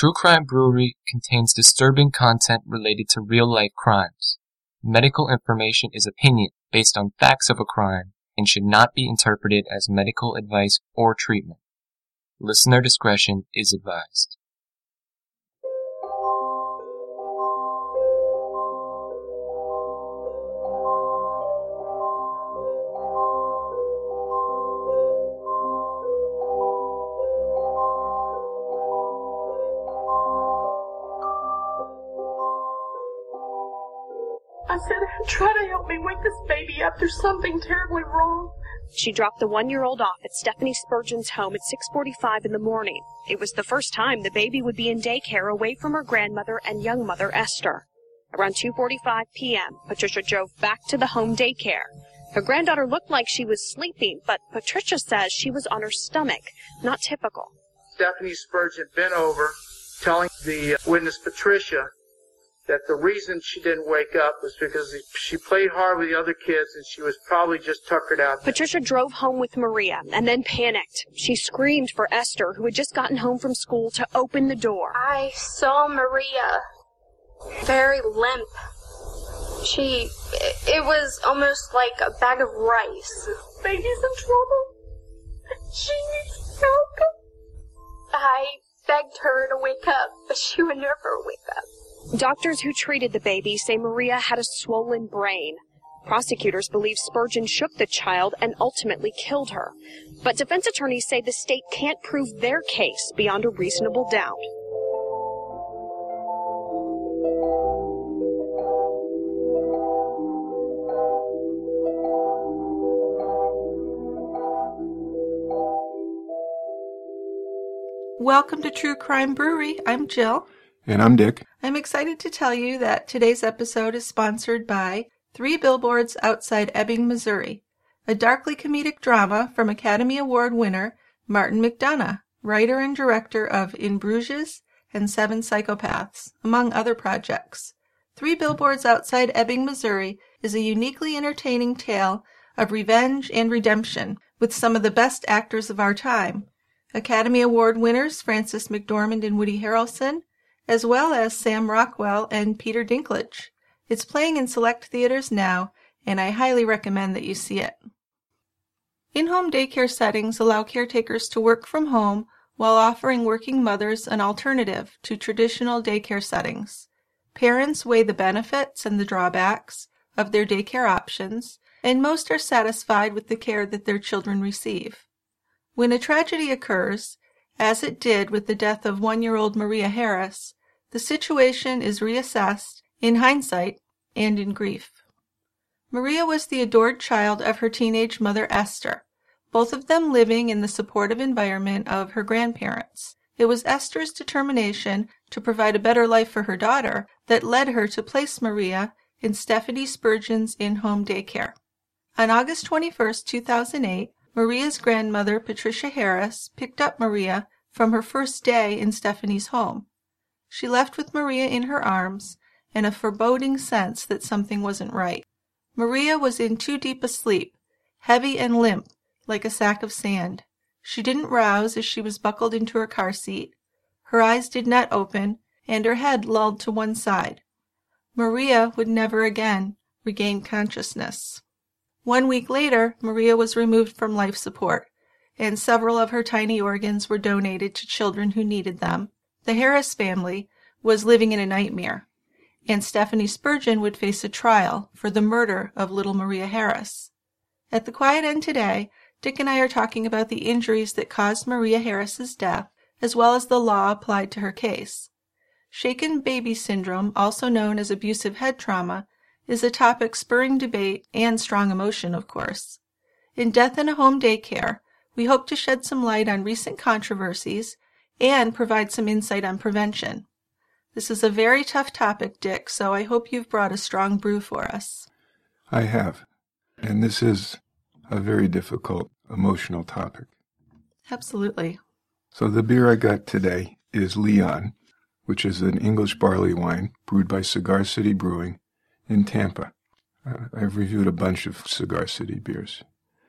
True Crime Brewery contains disturbing content related to real-life crimes. Medical information is opinion based on facts of a crime and should not be interpreted as medical advice or treatment. Listener discretion is advised. I said, try to help me wake this baby up. There's something terribly wrong. She dropped the 1-year-old off at Stephanie Spurgeon's home at 6:45 in the morning. It was the first time the baby would be in daycare away from her grandmother and young mother, Esther. Around 2:45 p.m., Patricia drove back to the home daycare. Her granddaughter looked like she was sleeping, but Patricia says she was on her stomach, not typical. Stephanie Spurgeon bent over, telling the witness, Patricia, that the reason she didn't wake up was because she played hard with the other kids and she was probably just tuckered out. Patricia drove home with Maria and then panicked. She screamed for Esther, who had just gotten home from school, to open the door. I saw Maria very limp. It was almost like a bag of rice. Baby's in trouble. She needs help. I begged her to wake up, but she would never wake up. Doctors who treated the baby say Maria had a swollen brain. Prosecutors believe Spurgeon shook the child and ultimately killed her. But defense attorneys say the state can't prove their case beyond a reasonable doubt. Welcome to True Crime Brewery. I'm Jill. And I'm Dick. I'm excited to tell you that today's episode is sponsored by 3 Billboards Outside Ebbing, Missouri, a darkly comedic drama from Academy Award winner Martin McDonagh, writer and director of In Bruges and 7 Psychopaths, among other projects. 3 Billboards Outside Ebbing, Missouri is a uniquely entertaining tale of revenge and redemption with some of the best actors of our time. Academy Award winners Frances McDormand and Woody Harrelson, as well as Sam Rockwell and Peter Dinklage. It's playing in select theaters now, and I highly recommend that you see it. In-home daycare settings allow caretakers to work from home while offering working mothers an alternative to traditional daycare settings. Parents weigh the benefits and the drawbacks of their daycare options, and most are satisfied with the care that their children receive. When a tragedy occurs, as it did with the death of 1-year-old Maria Harris, the situation is reassessed in hindsight and in grief. Maria was the adored child of her teenage mother Esther, both of them living in the supportive environment of her grandparents. It was Esther's determination to provide a better life for her daughter that led her to place Maria in Stephanie Spurgeon's in-home daycare. On August 21, 2008, Maria's grandmother, Patricia Harris, picked up Maria from her first day in Stephanie's home. She left with Maria in her arms and a foreboding sense that something wasn't right. Maria was in too deep a sleep, heavy and limp, like a sack of sand. She didn't rouse as she was buckled into her car seat. Her eyes did not open, and her head lolled to one side. Maria would never again regain consciousness. 1 week later, Maria was removed from life support, and several of her tiny organs were donated to children who needed them. The Harris family was living in a nightmare, and Stephanie Spurgeon would face a trial for the murder of little Maria Harris. At the Quiet End today, Dick and I are talking about the injuries that caused Maria Harris's death, as well as the law applied to her case. Shaken baby syndrome, also known as abusive head trauma, is a topic spurring debate and strong emotion, of course. In Death in a Home Daycare, we hope to shed some light on recent controversies and provide some insight on prevention. This is a very tough topic, Dick, so I hope you've brought a strong brew for us. I have. And this is a very difficult, emotional topic. Absolutely. So the beer I got today is Leon, which is an English barley wine brewed by Cigar City Brewing in Tampa. I've reviewed a bunch of Cigar City beers.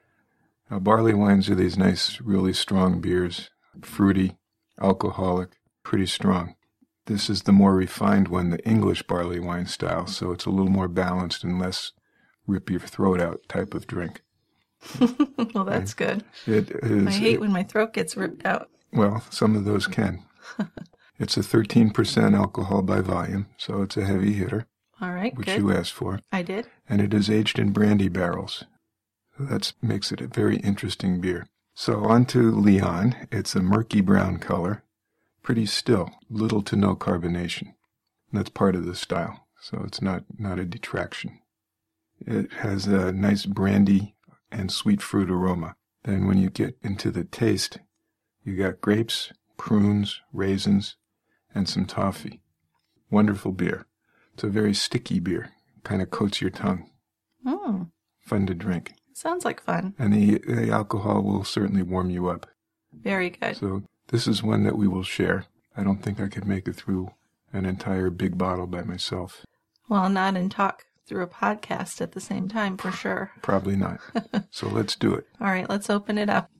Now, barley wines are these nice, really strong beers, fruity, alcoholic, pretty strong. This is the more refined one, the English barley wine style, so it's a little more balanced and less rip your throat out type of drink. Well, that's good. It is. I hate when my throat gets ripped out. Well, some of those can. It's a 13% alcohol by volume, so it's a heavy hitter, All right, which good. you asked for. I did. And it is aged in brandy barrels. So that makes it a very interesting beer. So on to Leon. It's a murky brown color. Pretty still, little to no carbonation. And that's part of the style, so it's not a detraction. It has a nice brandy and sweet fruit aroma. Then when you get into the taste, you got grapes, prunes, raisins, and some toffee. Wonderful beer. It's a very sticky beer. Kind of coats your tongue. Fun to drink. Sounds like fun. And the alcohol will certainly warm you up. Very good. So this is one that we will share. I don't think I could make it through an entire big bottle by myself. Well, not and talk through a podcast at the same time, for sure. Probably not. So let's do it. All right, let's open it up.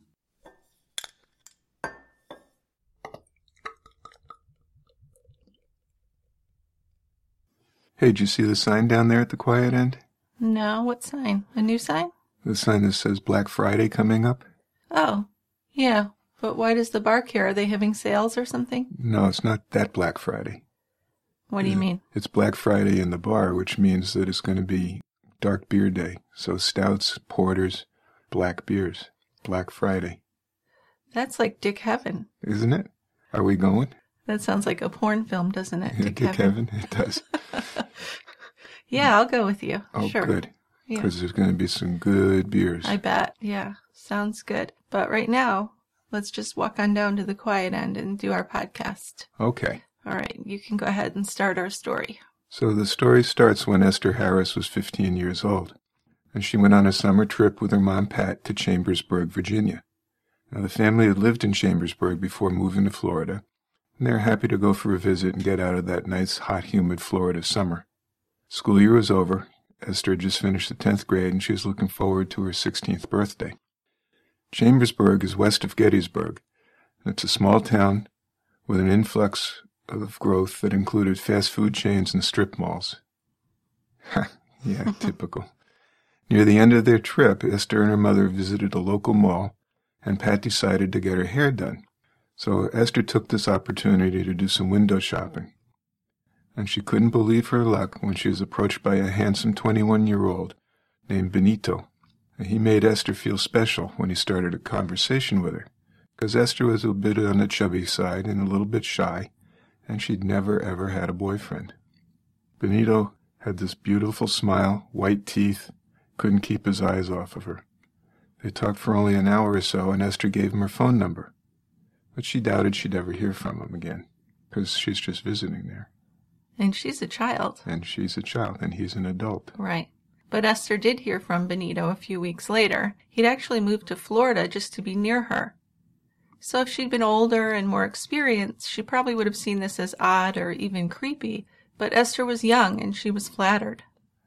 Hey, did you see the sign down there at the quiet end? No, what sign? A new sign? The sign that says Black Friday coming up? Oh, yeah. But why does the bar care? Are they having sales or something? No, it's not that Black Friday. What do you mean? It's Black Friday in the bar, which means that it's going to be dark beer day. So stouts, porters, black beers. Black Friday. That's like Dick Heaven. Isn't it? Are we going? That sounds like a porn film, doesn't it? Dick Heaven? It does. Yeah, I'll go with you. Oh, sure. good. Yeah. Because there's going to be some good beers. I bet. Yeah, sounds good. But right now, let's just walk on down to the quiet end and do our podcast. Okay. All right, you can go ahead and start our story. So the story starts when Esther Harris was 15 years old, and she went on a summer trip with her mom, Pat, to Chambersburg, Virginia. Now, the family had lived in Chambersburg before moving to Florida, and they were happy to go for a visit and get out of that nice, hot, humid Florida summer. School year was over. Esther had just finished the 10th grade, and she was looking forward to her 16th birthday. Chambersburg is west of Gettysburg, and it's a small town with an influx of growth that included fast food chains and strip malls. Yeah, typical. Near the end of their trip, Esther and her mother visited a local mall, and Pat decided to get her hair done. So Esther took this opportunity to do some window shopping. And she couldn't believe her luck when she was approached by a handsome 21-year-old named Benito. And he made Esther feel special when he started a conversation with her, because Esther was a bit on the chubby side and a little bit shy, and she'd never, ever had a boyfriend. Benito had this beautiful smile, white teeth, couldn't keep his eyes off of her. They talked for only an hour or so, and Esther gave him her phone number. But she doubted she'd ever hear from him again, because she's just visiting there. And she's a child. And she's a child, and he's an adult. Right. But Esther did hear from Benito a few weeks later. He'd actually moved to Florida just to be near her. So if she'd been older and more experienced, she probably would have seen this as odd or even creepy. But Esther was young, and she was flattered.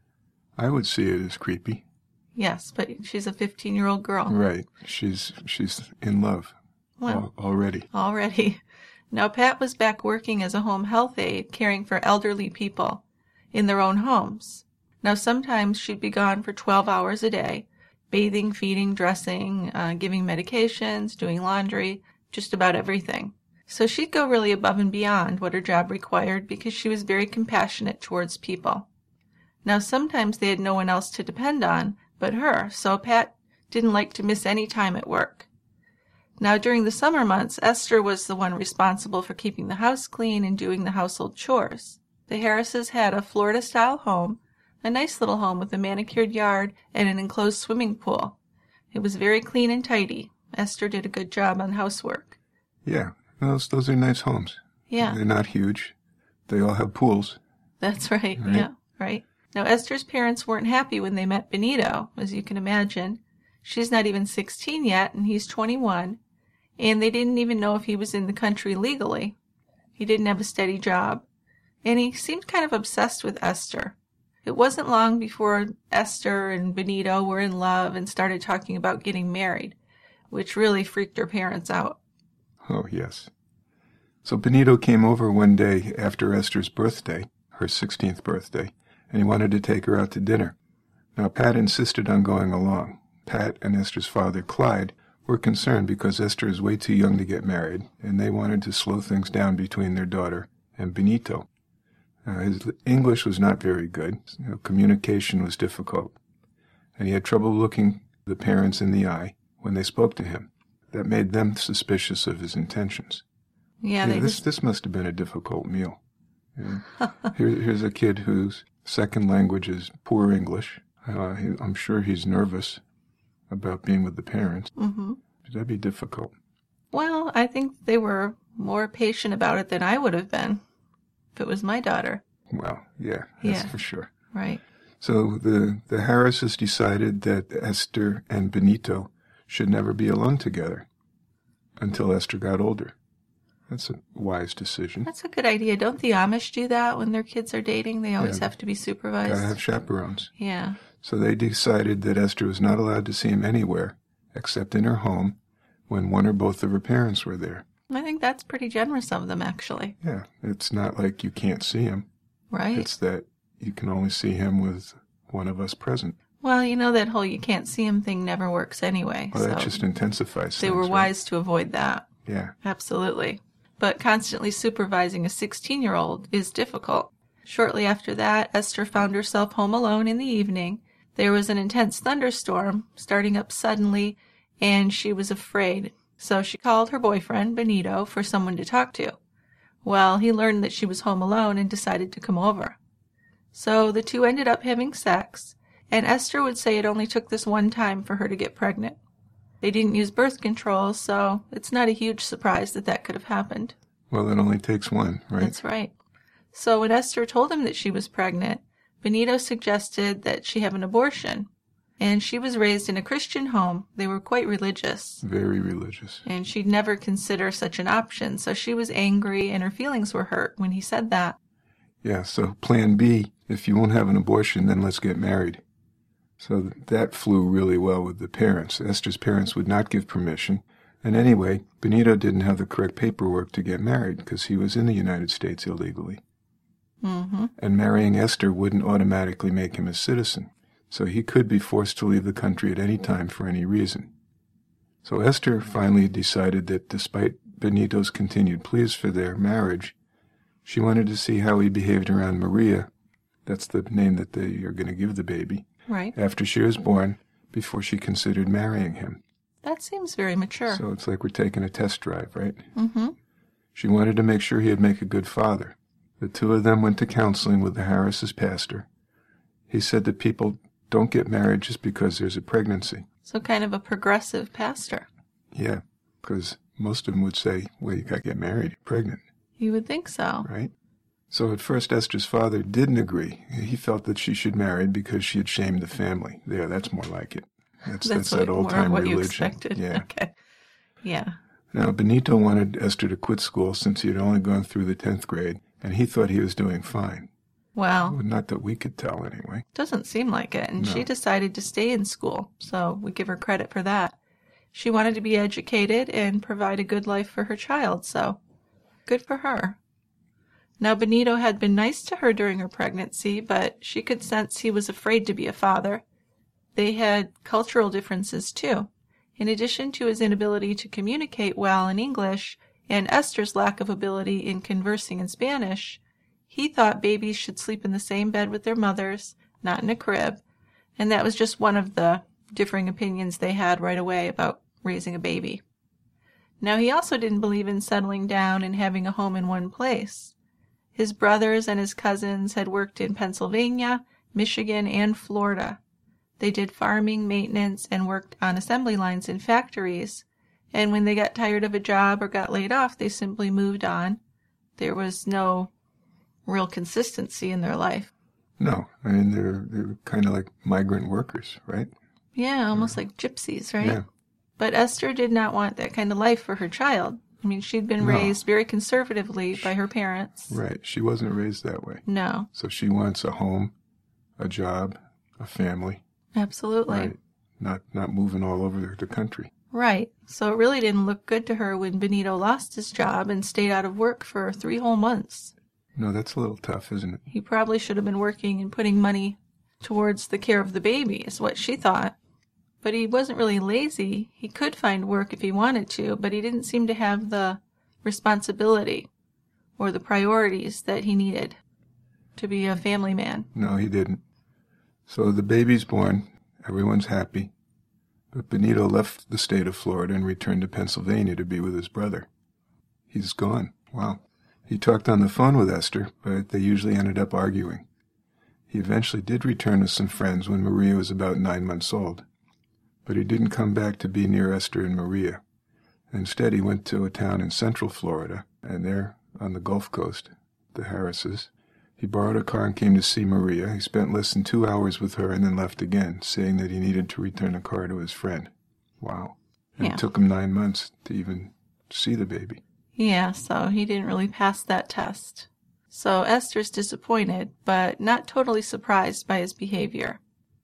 I would see it as creepy. Yes, but she's a 15-year-old girl. Right. She's in love. Well, already. Already. Now, Pat was back working as a home health aide, caring for elderly people in their own homes. Now, sometimes she'd be gone for 12 hours a day, bathing, feeding, dressing, giving medications, doing laundry, just about everything. So she'd go really above and beyond what her job required because she was very compassionate towards people. Now, sometimes they had no one else to depend on but her, so Pat didn't like to miss any time at work. Now, during the summer months, Esther was the one responsible for keeping the house clean and doing the household chores. The Harrises had a Florida-style home, a nice little home with a manicured yard and an enclosed swimming pool. It was very clean and tidy. Esther did a good job on housework. Yeah, those are nice homes. Yeah. They're not huge. They all have pools. That's right. Yeah, right. Now, Esther's parents weren't happy when they met Benito, as you can imagine. She's not even 16 yet, and he's 21. And they didn't even know if he was in the country legally. He didn't have a steady job. And he seemed kind of obsessed with Esther. It wasn't long before Esther and Benito were in love and started talking about getting married, which really freaked her parents out. Oh, yes. So Benito came over one day after Esther's birthday, her 16th birthday, and he wanted to take her out to dinner. Now, Pat insisted on going along. Pat and Esther's father, Clyde, were concerned because Esther is way too young to get married, and they wanted to slow things down between their daughter and Benito. His English was not very good. Communication was difficult, and he had trouble looking the parents in the eye when they spoke to him. That made them suspicious of his intentions. Yeah, this must have been a difficult meal. Here's a kid whose second language is poor English. I'm sure he's nervous about being with the parents. Mm-hmm. That'd be difficult. Well, I think they were more patient about it than I would have been if it was my daughter. Well, yeah, that's for sure. Right. So the Harrises decided that Esther and Benito should never be alone together until Esther got older. That's a wise decision. That's a good idea. Don't the Amish do that when their kids are dating? They always have to be supervised. Gotta have chaperones. Yeah. So they decided that Esther was not allowed to see him anywhere except in her home when one or both of her parents were there. I think that's pretty generous of them, actually. Yeah, it's not like you can't see him. Right. It's that you can only see him with one of us present. Well, that whole you can't see him thing never works anyway. Well, that just intensifies they things, were wise to avoid that. Yeah. Absolutely. But constantly supervising a 16-year-old is difficult. Shortly after that, Esther found herself home alone in the evening. There was an intense thunderstorm starting up suddenly, and she was afraid. So she called her boyfriend, Benito, for someone to talk to. Well, he learned that she was home alone and decided to come over. So the two ended up having sex, and Esther would say it only took this one time for her to get pregnant. They didn't use birth control, so it's not a huge surprise that could have happened. Well, it only takes one, right? That's right. So when Esther told him that she was pregnant, Benito suggested that she have an abortion. And she was raised in a Christian home. They were quite religious. Very religious. And she'd never consider such an option, so she was angry and her feelings were hurt when he said that. Yeah, so plan B, if you won't have an abortion, then let's get married. So that flew really well with the parents. Esther's parents would not give permission. And anyway, Benito didn't have the correct paperwork to get married because he was in the United States illegally. Mm-hmm. And marrying Esther wouldn't automatically make him a citizen. So he could be forced to leave the country at any time for any reason. So Esther finally decided that despite Benito's continued pleas for their marriage, she wanted to see how he behaved around Maria. That's the name that they are going to give the baby. Right. After she was born, before she considered marrying him. That seems very mature. So it's like we're taking a test drive, right? Mm-hmm. She wanted to make sure he'd make a good father. The two of them went to counseling with the Harris's pastor. He said that people don't get married just because there's a pregnancy. So kind of a progressive pastor. Yeah, because most of them would say, well, you got to get married, you're pregnant. You would think so. Right? So at first Esther's father didn't agree. He felt that she should marry because she had shamed the family. There, that's more like it. That's that old-time religion. You expected. Yeah. Okay. Yeah. Now, Benito wanted Esther to quit school since he had only gone through the 10th grade, and he thought he was doing fine. Well, not that we could tell, anyway. Doesn't seem like it, and No. she decided to stay in school, so we give her credit for that. She wanted to be educated and provide a good life for her child, so good for her. Now, Benito had been nice to her during her pregnancy, but she could sense he was afraid to be a father. They had cultural differences, too. In addition to his inability to communicate well in English and Esther's lack of ability in conversing in Spanish, he thought babies should sleep in the same bed with their mothers, not in a crib, and that was just one of the differing opinions they had right away about raising a baby. Now, he also didn't believe in settling down and having a home in one place. His brothers and his cousins had worked in Pennsylvania, Michigan, and Florida. They did farming, maintenance, and worked on assembly lines in factories, and when they got tired of a job or got laid off, they simply moved on. There was no real consistency in their life. No, I mean, they're kind of like migrant workers, right? Yeah, almost like gypsies, right? Yeah. But Esther did not want that kind of life for her child. I mean, she'd been raised very conservatively by her parents. Right. She wasn't raised that way. No. So she wants a home, a job, a family. Absolutely. Right. Not moving all over the country. Right. So it really didn't look good to her when Benito lost his job and stayed out of work for 3 whole months. No, that's a little tough, isn't it? He probably should have been working and putting money towards the care of the baby, is what she thought. But he wasn't really lazy. He could find work if he wanted to, but he didn't seem to have the responsibility or the priorities that he needed to be a family man. No, he didn't. So the baby's born. Everyone's happy. But Benito left the state of Florida and returned to Pennsylvania to be with his brother. He's gone. Wow. He talked on the phone with Esther, but they usually ended up arguing. He eventually did return with some friends when Maria was about 9 months old. But he didn't come back to be near Esther and Maria. Instead, he went to a town in central Florida, and there, on the Gulf Coast, the Harrises, he borrowed a car and came to see Maria. He spent less than 2 hours with her and then left again, saying that he needed to return the car to his friend. Wow. And It took him 9 months to even see the baby. Yeah, so he didn't really pass that test. So Esther's disappointed, but not totally surprised by his behavior.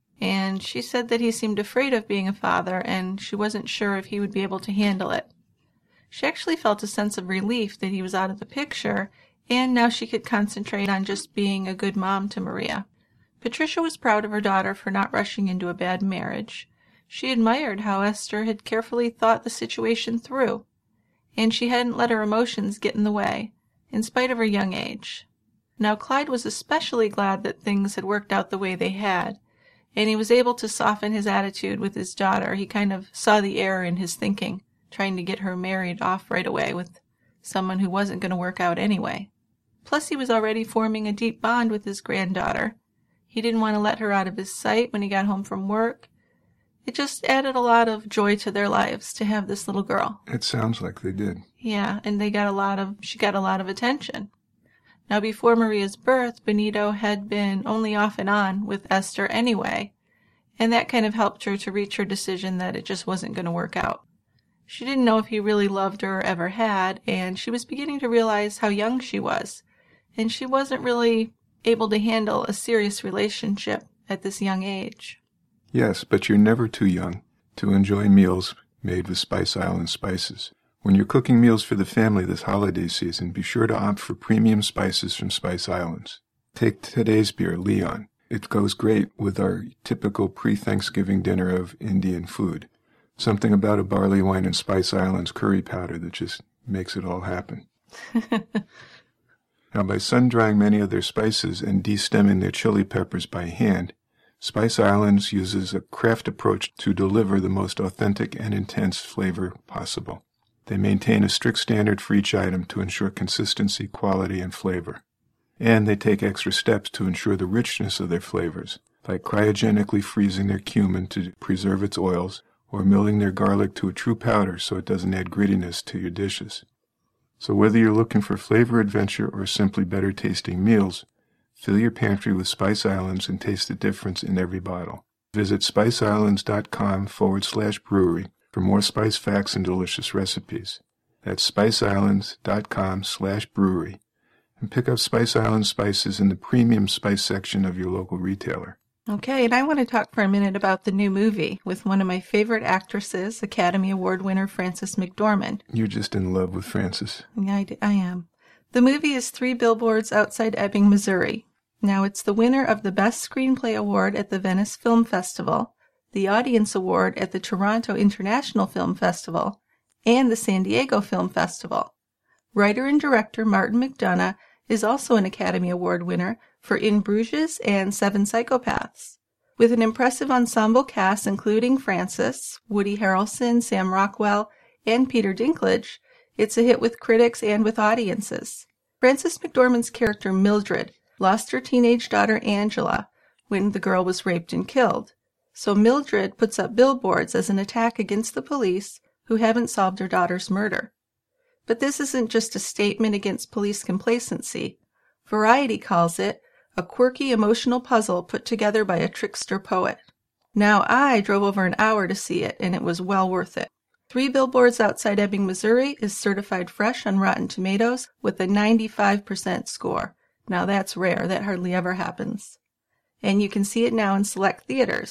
And she said that he seemed afraid of being a father, and she wasn't sure if he would be able to handle it. She actually felt a sense of relief that he was out of the picture, and now she could concentrate on just being a good mom to Maria. Patricia was proud of her daughter for not rushing into a bad marriage. She admired how Esther had carefully thought the situation through, and she hadn't let her emotions get in the way, in spite of her young age. Now Clyde was especially glad that things had worked out the way they had, and he was able to soften his attitude with his daughter. He kind of saw the error in his thinking, trying to get her married off right away with someone who wasn't going to work out anyway. Plus, he was already forming a deep bond with his granddaughter. He didn't want to let her out of his sight when he got home from work. It just added a lot of joy to their lives to have this little girl. It sounds like they did. Yeah, and she got a lot of attention. Now, before Maria's birth, Benito had been only off and on with Esther anyway, and that kind of helped her to reach her decision that it just wasn't going to work out. She didn't know if he really loved her or ever had, and she was beginning to realize how young she was, and she wasn't really able to handle a serious relationship at this young age. Yes, but you're never too young to enjoy meals made with Spice Island spices. When you're cooking meals for the family this holiday season, be sure to opt for premium spices from Spice Islands. Take today's beer, Leon. It goes great with our typical pre-Thanksgiving dinner of Indian food. Something about a barley wine and Spice Islands curry powder that just makes it all happen. Now, by sun-drying many of their spices and de-stemming their chili peppers by hand, Spice Islands uses a craft approach to deliver the most authentic and intense flavor possible. They maintain a strict standard for each item to ensure consistency, quality, and flavor. And they take extra steps to ensure the richness of their flavors, like cryogenically freezing their cumin to preserve its oils, or milling their garlic to a true powder so it doesn't add grittiness to your dishes. So whether you're looking for flavor adventure or simply better tasting meals, fill your pantry with Spice Islands and taste the difference in every bottle. Visit spiceislands.com/brewery for more spice facts and delicious recipes. That's spiceislands.com/brewery. And pick up Spice Island spices in the premium spice section of your local retailer. Okay, and I want to talk for a minute about the new movie with one of my favorite actresses, Academy Award winner Frances McDormand. You're just in love with Frances. Yeah, I am. The movie is 3 Billboards Outside Ebbing, Missouri. Now, it's the winner of the Best Screenplay Award at the Venice Film Festival, the Audience Award at the Toronto International Film Festival, and the San Diego Film Festival. Writer and director Martin McDonagh is also an Academy Award winner for In Bruges and 7 Psychopaths. With an impressive ensemble cast including Frances, Woody Harrelson, Sam Rockwell, and Peter Dinklage, it's a hit with critics and with audiences. Frances McDormand's character Mildred lost her teenage daughter Angela when the girl was raped and killed. So Mildred puts up billboards as an attack against the police who haven't solved her daughter's murder. But this isn't just a statement against police complacency. Variety calls it a quirky emotional puzzle put together by a trickster poet. Now, I drove over an hour to see it, and it was well worth it. 3 Billboards Outside Ebbing, Missouri is certified fresh on Rotten Tomatoes with a 95% score. Now, that's rare. That hardly ever happens. And you can see it now in select theaters.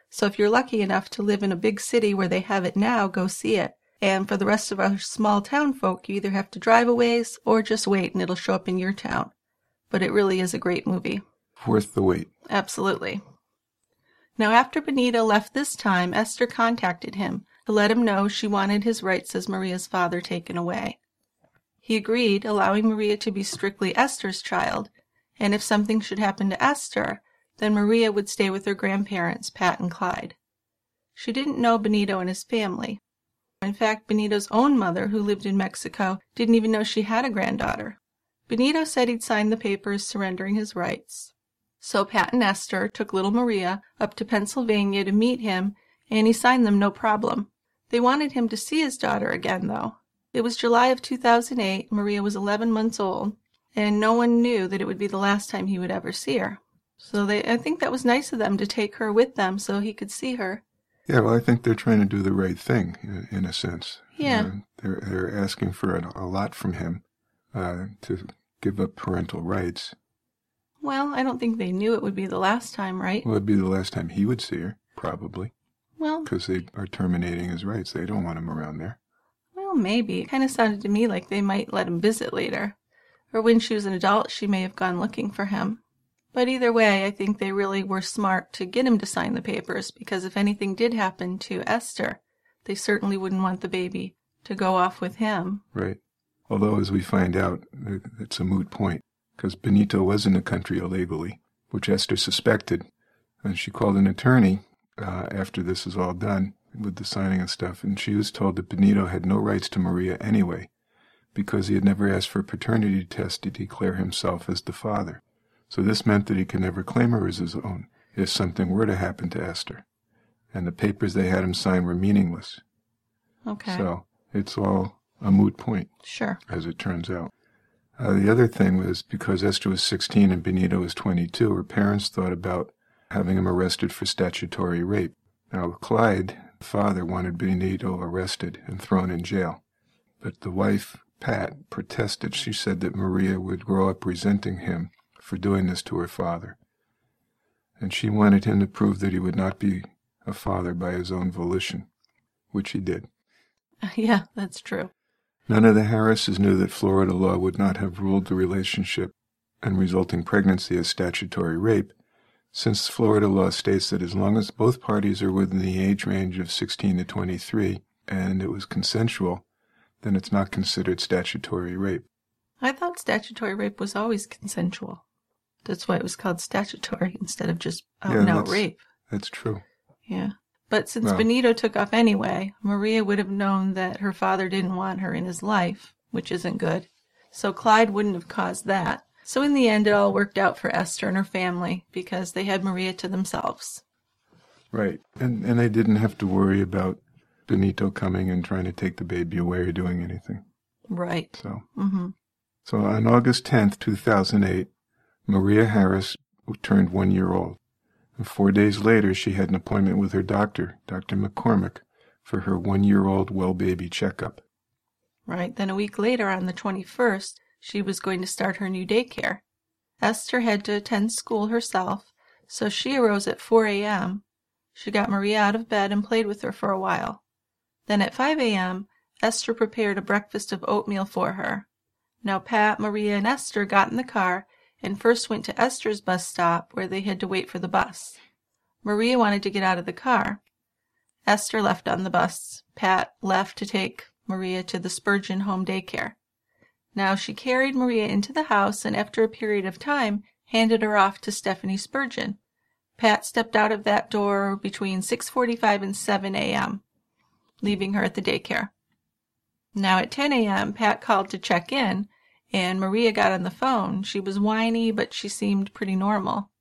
So if you're lucky enough to live in a big city where they have it now, go see it. And for the rest of our small town folk, you either have to drive a ways or just wait and it'll show up in your town. But it really is a great movie. Worth the wait. Absolutely. Now, after Benito left this time, Esther contacted him to let him know she wanted his rights as Maria's father taken away. He agreed, allowing Maria to be strictly Esther's child, and if something should happen to Esther, then Maria would stay with her grandparents, Pat and Clyde. She didn't know Benito and his family. In fact, Benito's own mother, who lived in Mexico, didn't even know she had a granddaughter. Benito said he'd signed the papers surrendering his rights. So Pat and Esther took little Maria up to Pennsylvania to meet him, and he signed them no problem. They wanted him to see his daughter again, though. It was July of 2008, Maria was 11 months old, and no one knew that it would be the last time he would ever see her. So I think that was nice of them to take her with them so he could see her. Yeah, well, I think they're trying to do the right thing, in a sense. Yeah. They're asking for a lot from him to give up parental rights. Well, I don't think they knew it would be the last time, right? Well, it'd be the last time he would see her, probably. Well, because they are terminating his rights. They don't want him around there. Well, maybe. It kind of sounded to me like they might let him visit later. Or when she was an adult, she may have gone looking for him. But either way, I think they really were smart to get him to sign the papers, because if anything did happen to Esther, they certainly wouldn't want the baby to go off with him. Right. Although, as we find out, it's a moot point, because Benito was in the country illegally, which Esther suspected. And she called an attorney after this is all done with the signing and stuff, and she was told that Benito had no rights to Maria anyway, because he had never asked for a paternity test to declare himself as the father. So this meant that he could never claim her as his own if something were to happen to Esther. And the papers they had him sign were meaningless. Okay. So it's all a moot point. Sure. As it turns out. The other thing was, because Esther was 16 and Benito was 22, her parents thought about having him arrested for statutory rape. Now, Clyde, the father, wanted Benito arrested and thrown in jail. But the wife, Pat, protested. She said that Maria would grow up resenting him for doing this to her father. And she wanted him to prove that he would not be a father by his own volition, which he did. Yeah, that's true. None of the Harrises knew that Florida law would not have ruled the relationship and resulting pregnancy as statutory rape, since Florida law states that as long as both parties are within the age range of 16 to 23 and it was consensual, then it's not considered statutory rape. I thought statutory rape was always consensual. That's why it was called statutory instead of just out-and-out rape. That's true. Yeah. But since Benito took off anyway, Maria would have known that her father didn't want her in his life, which isn't good. So Clyde wouldn't have caused that. So in the end, it all worked out for Esther and her family because they had Maria to themselves. Right. And they didn't have to worry about Benito coming and trying to take the baby away or doing anything. Right. So, So on August 10th, 2008, Maria Harris turned 1 year old. And 4 days later, she had an appointment with her doctor, Dr. McCormick, for her 1 year old well baby checkup. Right. Then a week later, on the 21st, she was going to start her new daycare. Esther had to attend school herself, so she arose at 4 a.m. She got Maria out of bed and played with her for a while. Then at 5 a.m., Esther prepared a breakfast of oatmeal for her. Now Pat, Maria, and Esther got in the car and first went to Esther's bus stop where they had to wait for the bus. Maria wanted to get out of the car. Esther left on the bus. Pat left to take Maria to the Spurgeon home daycare. Now she carried Maria into the house and after a period of time handed her off to Stephanie Spurgeon. Pat stepped out of that door between 6:45 and 7 a.m., leaving her at the daycare. Now at 10 a.m., Pat called to check in, and Maria got on the phone. She was whiny, but she seemed pretty normal.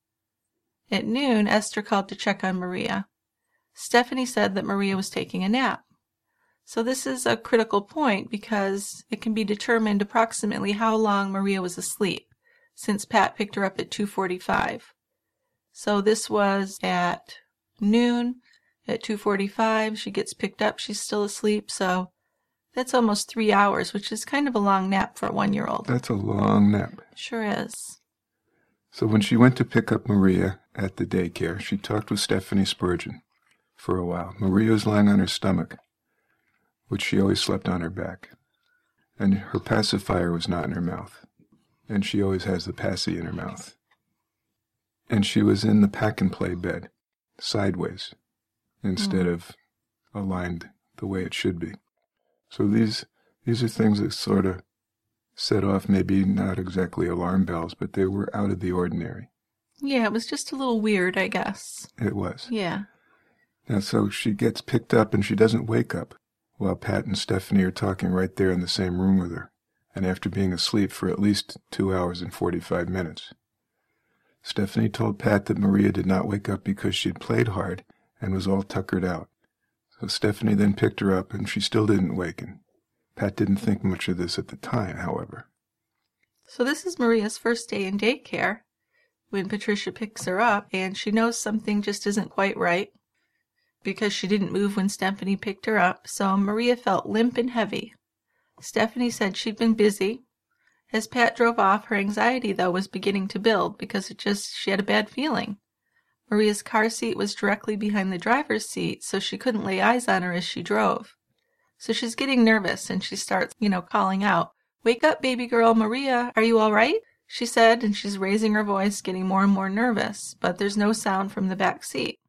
At noon, Esther called to check on Maria. Stephanie said that Maria was taking a nap. So this is a critical point because it can be determined approximately how long Maria was asleep, since Pat picked her up at 2:45. So this was at noon. At 2:45, she gets picked up. She's still asleep, so that's almost 3 hours, which is kind of a long nap for a 1 year old. That's a long nap. Sure is. So when she went to pick up Maria at the daycare, she talked with Stephanie Spurgeon. for a while. Maria was lying on her stomach, which she always slept on her back. And her pacifier was not in her mouth. And she always has the passy in her mouth. And she was in the pack-and-play bed, sideways, instead of aligned the way it should be. So these are things that sort of set off maybe not exactly alarm bells, but they were out of the ordinary. Yeah, it was just a little weird, I guess. It was. Yeah. Now, so she gets picked up and she doesn't wake up while Pat and Stephanie are talking right there in the same room with her, and after being asleep for at least 2 hours and 45 minutes. Stephanie told Pat that Maria did not wake up because she'd played hard and was all tuckered out. So Stephanie then picked her up, and she still didn't waken. Pat didn't think much of this at the time, however. So this is Maria's first day in daycare when Patricia picks her up, and she knows something just isn't quite right because she didn't move when Stephanie picked her up, so Maria felt limp and heavy. Stephanie said she'd been busy. As Pat drove off, her anxiety, though, was beginning to build because she had a bad feeling. Maria's car seat was directly behind the driver's seat, so she couldn't lay eyes on her as she drove. So she's getting nervous, and she starts, calling out, "Wake up, baby girl, Maria, are you all right?" she said, and she's raising her voice, getting more and more nervous, but there's no sound from the back seat.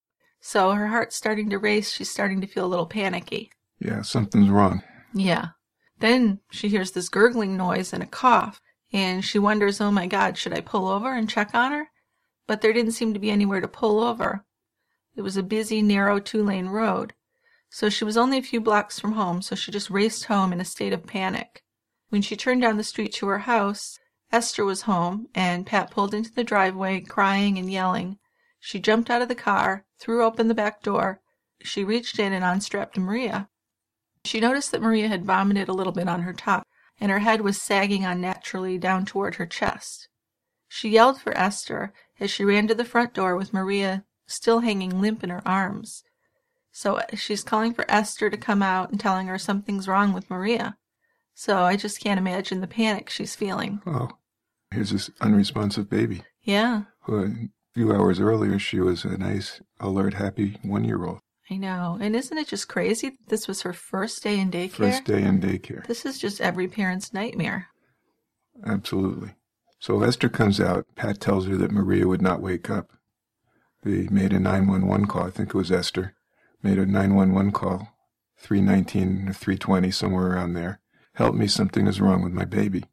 So her heart's starting to race, she's starting to feel a little panicky. Yeah, something's wrong. Yeah. Then she hears this gurgling noise and a cough, and she wonders, oh my God, should I pull over and check on her? But there didn't seem to be anywhere to pull over. It was a busy, narrow 2-lane road. So she was only a few blocks from home, so she just raced home in a state of panic. When she turned down the street to her house, Esther was home, and Pat pulled into the driveway, crying and yelling. She jumped out of the car, threw open the back door. She reached in and unstrapped Maria. She noticed that Maria had vomited a little bit on her top, and her head was sagging unnaturally down toward her chest. She yelled for Esther as she ran to the front door with Maria still hanging limp in her arms. So she's calling for Esther to come out and telling her something's wrong with Maria. So I just can't imagine the panic she's feeling. Oh, here's this unresponsive baby. Yeah. A few hours earlier, she was a nice, alert, happy 1-year-old. I know. And isn't it just crazy that this was her first day in daycare? First day in daycare. This is just every parent's nightmare. Absolutely. So Esther comes out. Pat tells her that Maria would not wake up. They made a 911 call. I think it was Esther. Made a 911 call, 319 or 320, somewhere around there. Help me, something is wrong with my baby.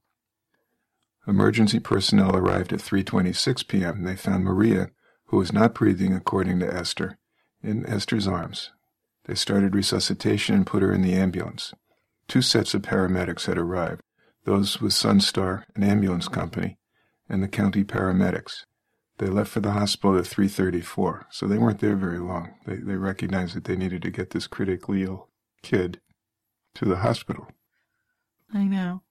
Emergency personnel arrived at 3:26 p.m. They found Maria, who was not breathing, according to Esther, in Esther's arms. They started resuscitation and put her in the ambulance. 2 sets of paramedics had arrived, those with Sunstar, an ambulance company, and the county paramedics. They left for the hospital at 3:34, so they weren't there very long. They recognized that they needed to get this critically ill kid to the hospital. I know.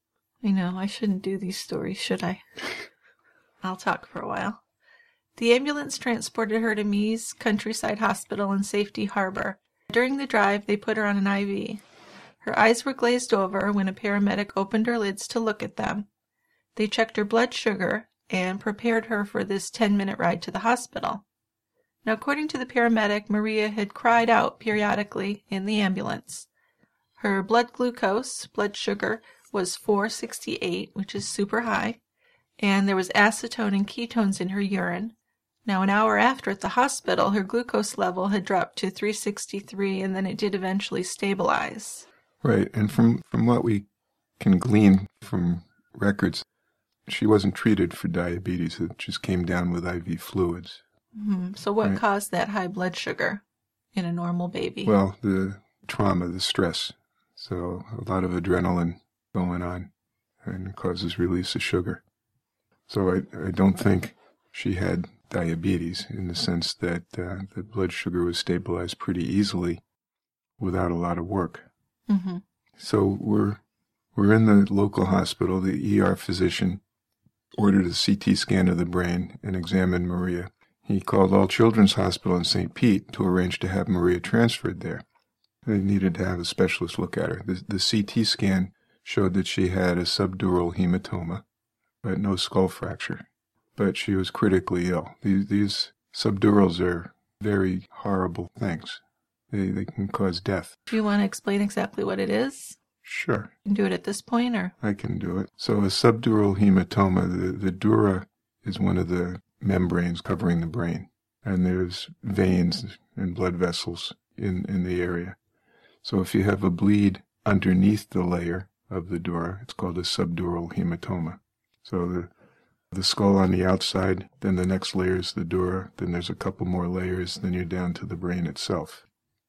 I shouldn't do these stories, should I? I'll talk for a while. The ambulance transported her to Mee's Countryside Hospital in Safety Harbor. During the drive, they put her on an IV. Her eyes were glazed over when a paramedic opened her lids to look at them. They checked her blood sugar and prepared her for this 10-minute ride to the hospital. Now, according to the paramedic, Maria had cried out periodically in the ambulance. Her blood sugar, was 468, which is super high, and there was acetone and ketones in her urine. Now, an hour after at the hospital, her glucose level had dropped to 363, and then it did eventually stabilize. Right, and from what we can glean from records, she wasn't treated for diabetes. It just came down with IV fluids. Mm-hmm. So what caused that high blood sugar in a normal baby? Well, the trauma, the stress. So a lot of adrenaline going on, and it causes release of sugar. So I don't think she had diabetes in the sense that the blood sugar was stabilized pretty easily without a lot of work. Mm-hmm. So we're in the local hospital. The ER physician ordered a CT scan of the brain and examined Maria. He called All Children's Hospital in St. Pete to arrange to have Maria transferred there. They needed to have a specialist look at her. The CT scan showed that she had a subdural hematoma, but no skull fracture. But she was critically ill. These subdurals are very horrible things. They can cause death. Do you want to explain exactly what it is? Sure. You can do it at this point, or? I can do it. So a subdural hematoma, the dura is one of the membranes covering the brain. And there's veins and blood vessels in the area. So if you have a bleed underneath the layer of the dura, it's called a subdural hematoma. So the skull on the outside, then the next layer is the dura, then there's a couple more layers, then you're down to the brain itself.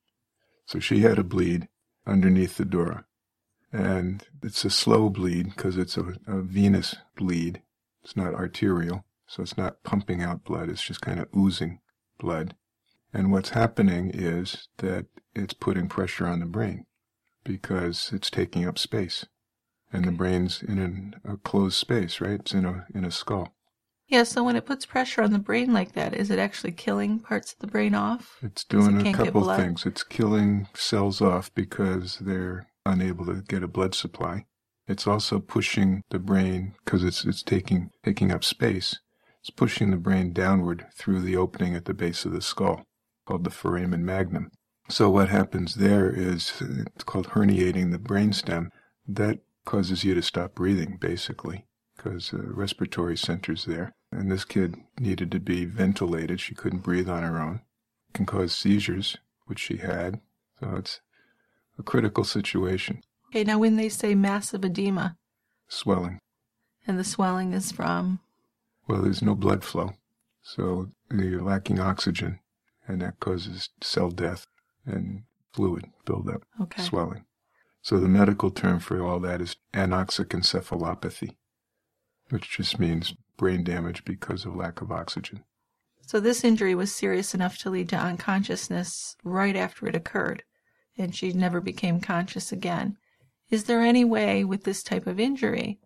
So she had a bleed underneath the dura. And it's a slow bleed because it's a venous bleed. It's not arterial, so it's not pumping out blood. It's just kind of oozing blood. And what's happening is that it's putting pressure on the brain because it's taking up space. And the brain's in a closed space, right? It's in a skull. Yeah, so when it puts pressure on the brain like that, is it actually killing parts of the brain off? It's doing a couple things. It's killing cells off because they're unable to get a blood supply. It's also pushing the brain, because it's taking up space, it's pushing the brain downward through the opening at the base of the skull, called the foramen magnum. So what happens there is, it's called herniating the brainstem. That causes you to stop breathing, basically, because the respiratory center's there. And this kid needed to be ventilated. She couldn't breathe on her own. It can cause seizures, which she had. So it's a critical situation. Okay, now when they say massive edema. Swelling. And the swelling is from? Well, there's no blood flow. So you're lacking oxygen, and that causes cell death and fluid buildup, swelling. So the medical term for all that is anoxic encephalopathy, which just means brain damage because of lack of oxygen. So this injury was serious enough to lead to unconsciousness right after it occurred, and she never became conscious again. Is there any way with this type of injury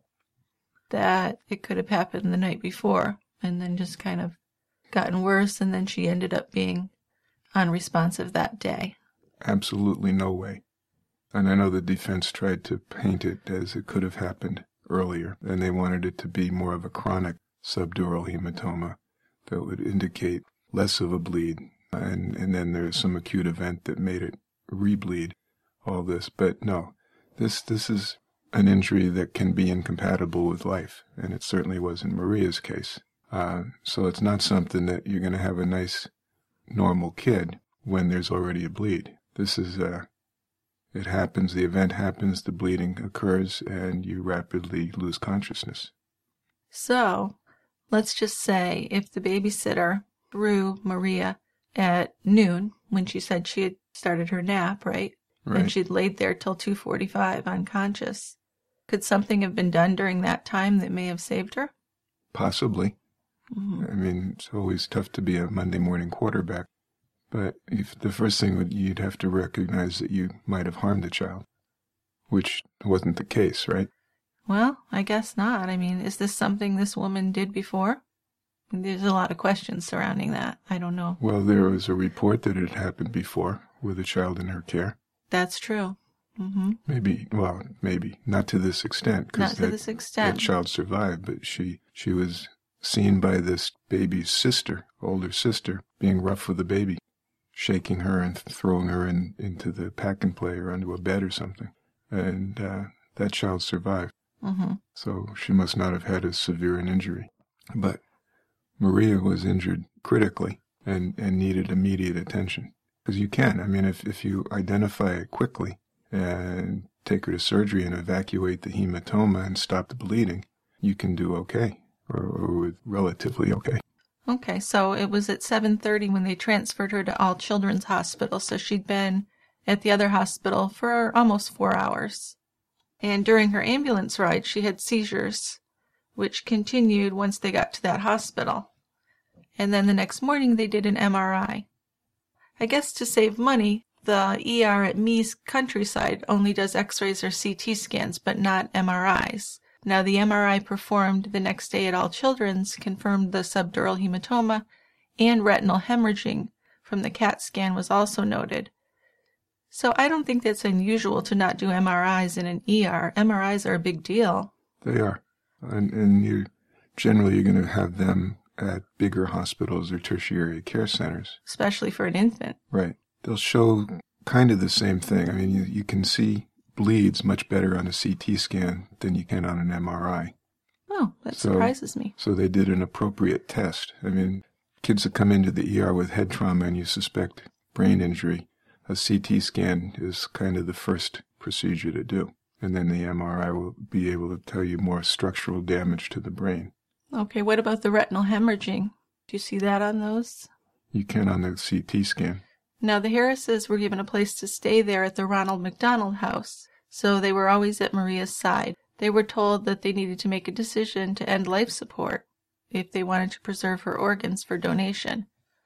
that it could have happened the night before and then just kind of gotten worse, and then she ended up being unresponsive that day? Absolutely no way. And I know the defense tried to paint it as it could have happened earlier, and they wanted it to be more of a chronic subdural hematoma that would indicate less of a bleed, and then there's some acute event that made it rebleed, all this. But no, this is an injury that can be incompatible with life, and it certainly was in Maria's case. So it's not something that you're going to have a nice, normal kid when there's already a bleed. This is it happens, the event happens, the bleeding occurs, and you rapidly lose consciousness. So, let's just say if the babysitter threw Maria at noon, when she said she had started her nap, right? And she'd laid there till 2:45 unconscious. Could something have been done during that time that may have saved her? Possibly. Mm-hmm. I mean, it's always tough to be a Monday morning quarterback. But the first thing you'd have to recognize that you might have harmed the child, which wasn't the case, right? Well, I guess not. I mean, is this something this woman did before? There's a lot of questions surrounding that. I don't know. Well, there was a report that it had happened before with a child in her care. That's true. Mm-hmm. Maybe. Not to this extent. Not to this extent. That child survived, but she was seen by this baby's sister, older sister, being rough with the baby, shaking her and throwing her into the pack and play or onto a bed or something. And that child survived. Mm-hmm. So she must not have had as severe an injury. But Maria was injured critically and needed immediate attention. Because you can. I mean, if you identify it quickly and take her to surgery and evacuate the hematoma and stop the bleeding, you can do okay, or relatively okay. Okay, so it was at 7:30 when they transferred her to All Children's Hospital, so she'd been at the other hospital for almost 4 hours. And during her ambulance ride, she had seizures, which continued once they got to that hospital. And then the next morning, they did an MRI. I guess to save money, the ER at Mee's Countryside only does x-rays or CT scans, but not MRIs. Now, the MRI performed the next day at All Children's confirmed the subdural hematoma, and retinal hemorrhaging from the CAT scan was also noted. So I don't think that's unusual to not do MRIs in an ER. MRIs are a big deal. They are. And you're going to have them at bigger hospitals or tertiary care centers. Especially for an infant. Right. They'll show kind of the same thing. I mean, you can see bleeds much better on a CT scan than you can on an MRI. Oh, that surprises me. So they did an appropriate test. I mean, kids that come into the ER with head trauma and you suspect brain injury, a CT scan is kind of the first procedure to do. And then the MRI will be able to tell you more structural damage to the brain. Okay, what about the retinal hemorrhaging? Do you see that on those? You can on the CT scan. Now, the Harrises were given a place to stay there at the Ronald McDonald House, so they were always at Maria's side. They were told that they needed to make a decision to end life support if they wanted to preserve her organs for donation.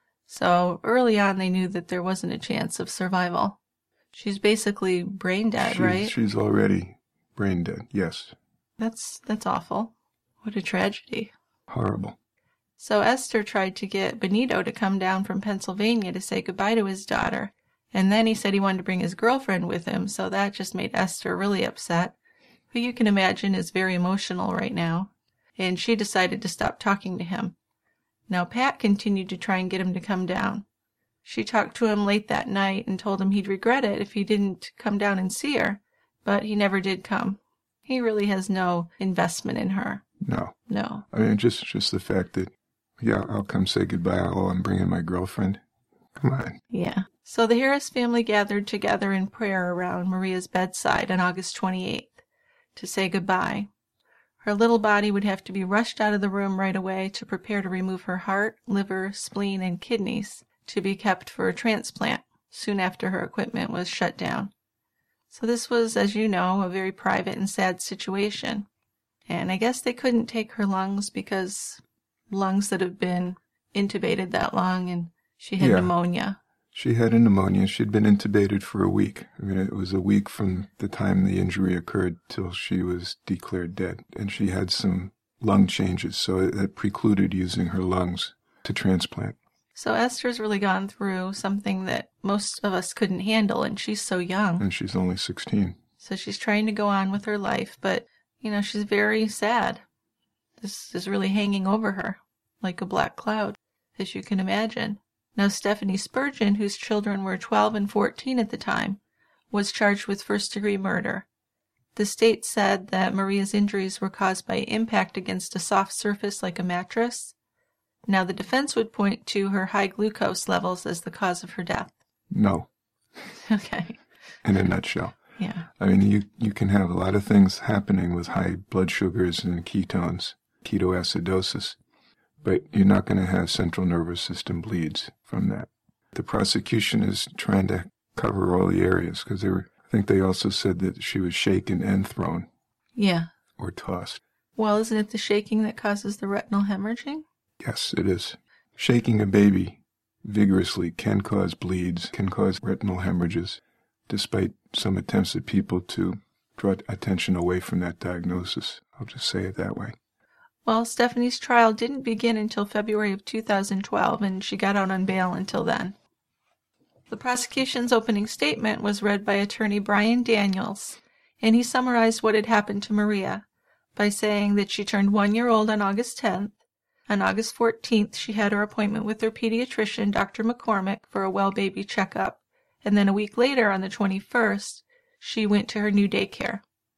So early on, they knew that there wasn't a chance of survival. She's basically brain dead, right? She's already brain dead, yes. That's awful. What a tragedy. Horrible. So Esther tried to get Benito to come down from Pennsylvania to say goodbye to his daughter, and then he said he wanted to bring his girlfriend with him, so that just made Esther really upset, who you can imagine is very emotional right now, and she decided to stop talking to him. Now Pat continued to try and get him to come down. She talked to him late that night and told him he'd regret it if he didn't come down and see her, but he never did come. He really has no investment in her. No. I mean, just the fact that, yeah, I'll come say goodbye. Oh, I'm bringing my girlfriend. Come on. Yeah. So the Harris family gathered together in prayer around Maria's bedside on August 28th to say goodbye. Her little body would have to be rushed out of the room right away to prepare to remove her heart, liver, spleen, and kidneys to be kept for a transplant soon after her equipment was shut down. So this was, as you know, a very private and sad situation. And I guess they couldn't take her lungs because lungs that have been intubated that long, and she had pneumonia. She had a pneumonia. She'd been intubated for a week. I mean, it was a week from the time the injury occurred till she was declared dead. And she had some lung changes, so it precluded using her lungs to transplant. So Esther's really gone through something that most of us couldn't handle, and she's so young. And she's only 16. So she's trying to go on with her life, but, she's very sad. This is really hanging over her like a black cloud, as you can imagine. Now, Stephanie Spurgeon, whose children were 12 and 14 at the time, was charged with first-degree murder. The state said that Maria's injuries were caused by impact against a soft surface like a mattress. Now, the defense would point to her high glucose levels as the cause of her death. No. Okay. In a nutshell. Yeah. I mean, you can have a lot of things happening with high blood sugars and ketones, ketoacidosis, but you're not going to have central nervous system bleeds from that. The prosecution is trying to cover all the areas because I think they also said that she was shaken and thrown. Yeah. Or tossed. Well, isn't it the shaking that causes the retinal hemorrhaging? Yes, it is. Shaking a baby vigorously can cause bleeds, can cause retinal hemorrhages, despite some attempts of people to draw attention away from that diagnosis. I'll just say it that way. Well, Stephanie's trial didn't begin until February of 2012, and she got out on bail until then. The prosecution's opening statement was read by attorney Brian Daniels, and he summarized what had happened to Maria by saying that she turned 1 year old on August 10th. On August 14th, she had her appointment with her pediatrician, Dr. McCormick, for a well baby checkup, and then a week later, on the 21st, she went to her new daycare.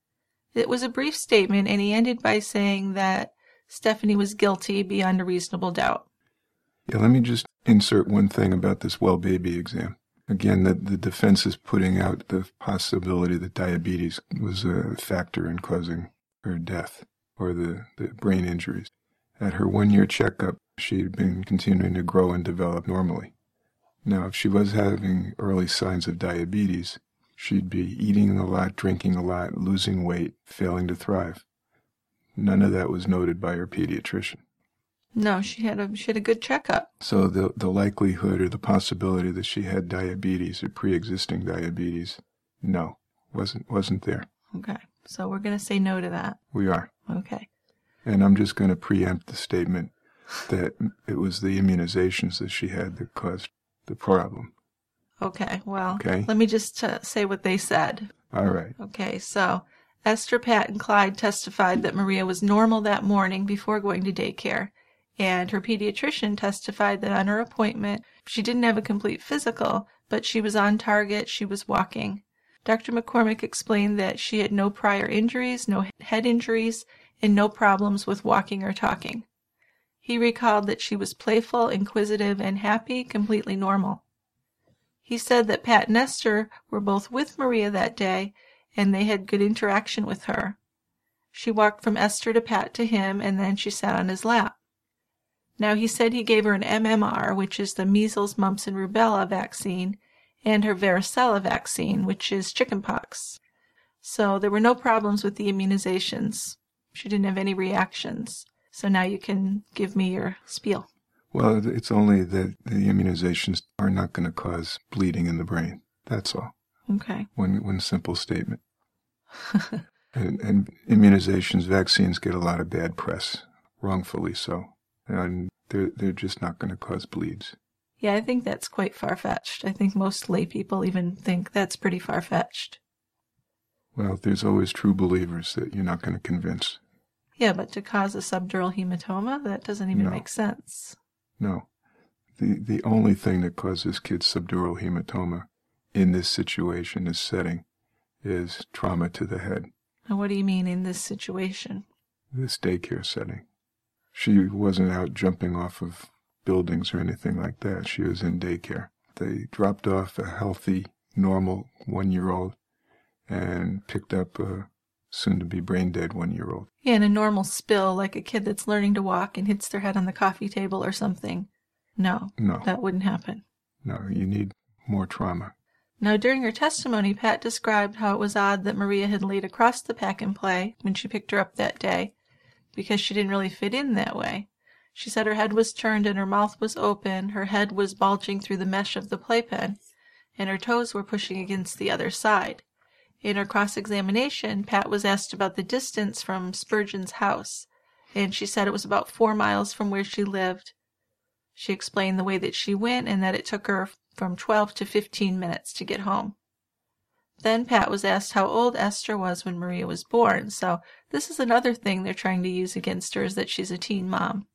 It was a brief statement, and he ended by saying that Stephanie was guilty beyond a reasonable doubt. Yeah, let me just insert one thing about this well baby exam. Again, the defense is putting out the possibility that diabetes was a factor in causing her death or the brain injuries. At her 1 year checkup, she had been continuing to grow and develop normally. Now, if she was having early signs of diabetes, she'd be eating a lot, drinking a lot, losing weight, failing to thrive. None of that was noted by her pediatrician. No, she had a good checkup. So the likelihood or the possibility that she had diabetes or pre-existing diabetes, no, wasn't there. Okay, so we're going to say no to that. We are. Okay. And I'm just going to preempt the statement that it was the immunizations that she had that caused the problem. Okay, well, let me just say what they said. All right. Okay, so Esther, Pat, and Clyde testified that Maria was normal that morning before going to daycare, And her pediatrician testified that on her appointment, she didn't have a complete physical, but she was on target, she was walking. Dr. McCormick explained that she had no prior injuries, no head injuries, and no problems with walking or talking. He recalled that she was playful, inquisitive, and happy, completely normal. He said that Pat and Esther were both with Maria that day, and they had good interaction with her. She walked from Esther to Pat to him, and then she sat on his lap. Now, he said he gave her an MMR, which is the measles, mumps, and rubella vaccine, and her varicella vaccine, which is chickenpox. So there were no problems with the immunizations. She didn't have any reactions. So now you can give me your spiel. Well, it's only that the immunizations are not going to cause bleeding in the brain. That's all. Okay. One simple statement. and immunizations, vaccines get a lot of bad press, wrongfully so. And they're just not going to cause bleeds. Yeah, I think that's quite far-fetched. I think most lay people even think that's pretty far-fetched. Well, there's always true believers that you're not going to convince. Yeah, but to cause a subdural hematoma, that doesn't even make sense. No. The only thing that causes kids subdural hematoma in this situation, this setting, is trauma to the head. Now, what do you mean in this situation? This daycare setting. She wasn't out jumping off of buildings or anything like that. She was in daycare. They dropped off a healthy, normal 1-year-old and picked up a soon-to-be brain-dead 1-year-old. Yeah, and a normal spill, like a kid that's learning to walk and hits their head on the coffee table or something. No, that wouldn't happen. No, you need more trauma. Now, during her testimony, Pat described how it was odd that Maria had laid across the pack and play when she picked her up that day, because she didn't really fit in that way. She said her head was turned and her mouth was open, her head was bulging through the mesh of the playpen, and her toes were pushing against the other side. In her cross-examination, Pat was asked about the distance from Spurgeon's house, and she said it was about 4 miles from where she lived. She explained the way that she went and that it took her from 12 to 15 minutes to get home. Then Pat was asked how old Esther was when Maria was born, so this is another thing they're trying to use against her, is that she's a teen mom.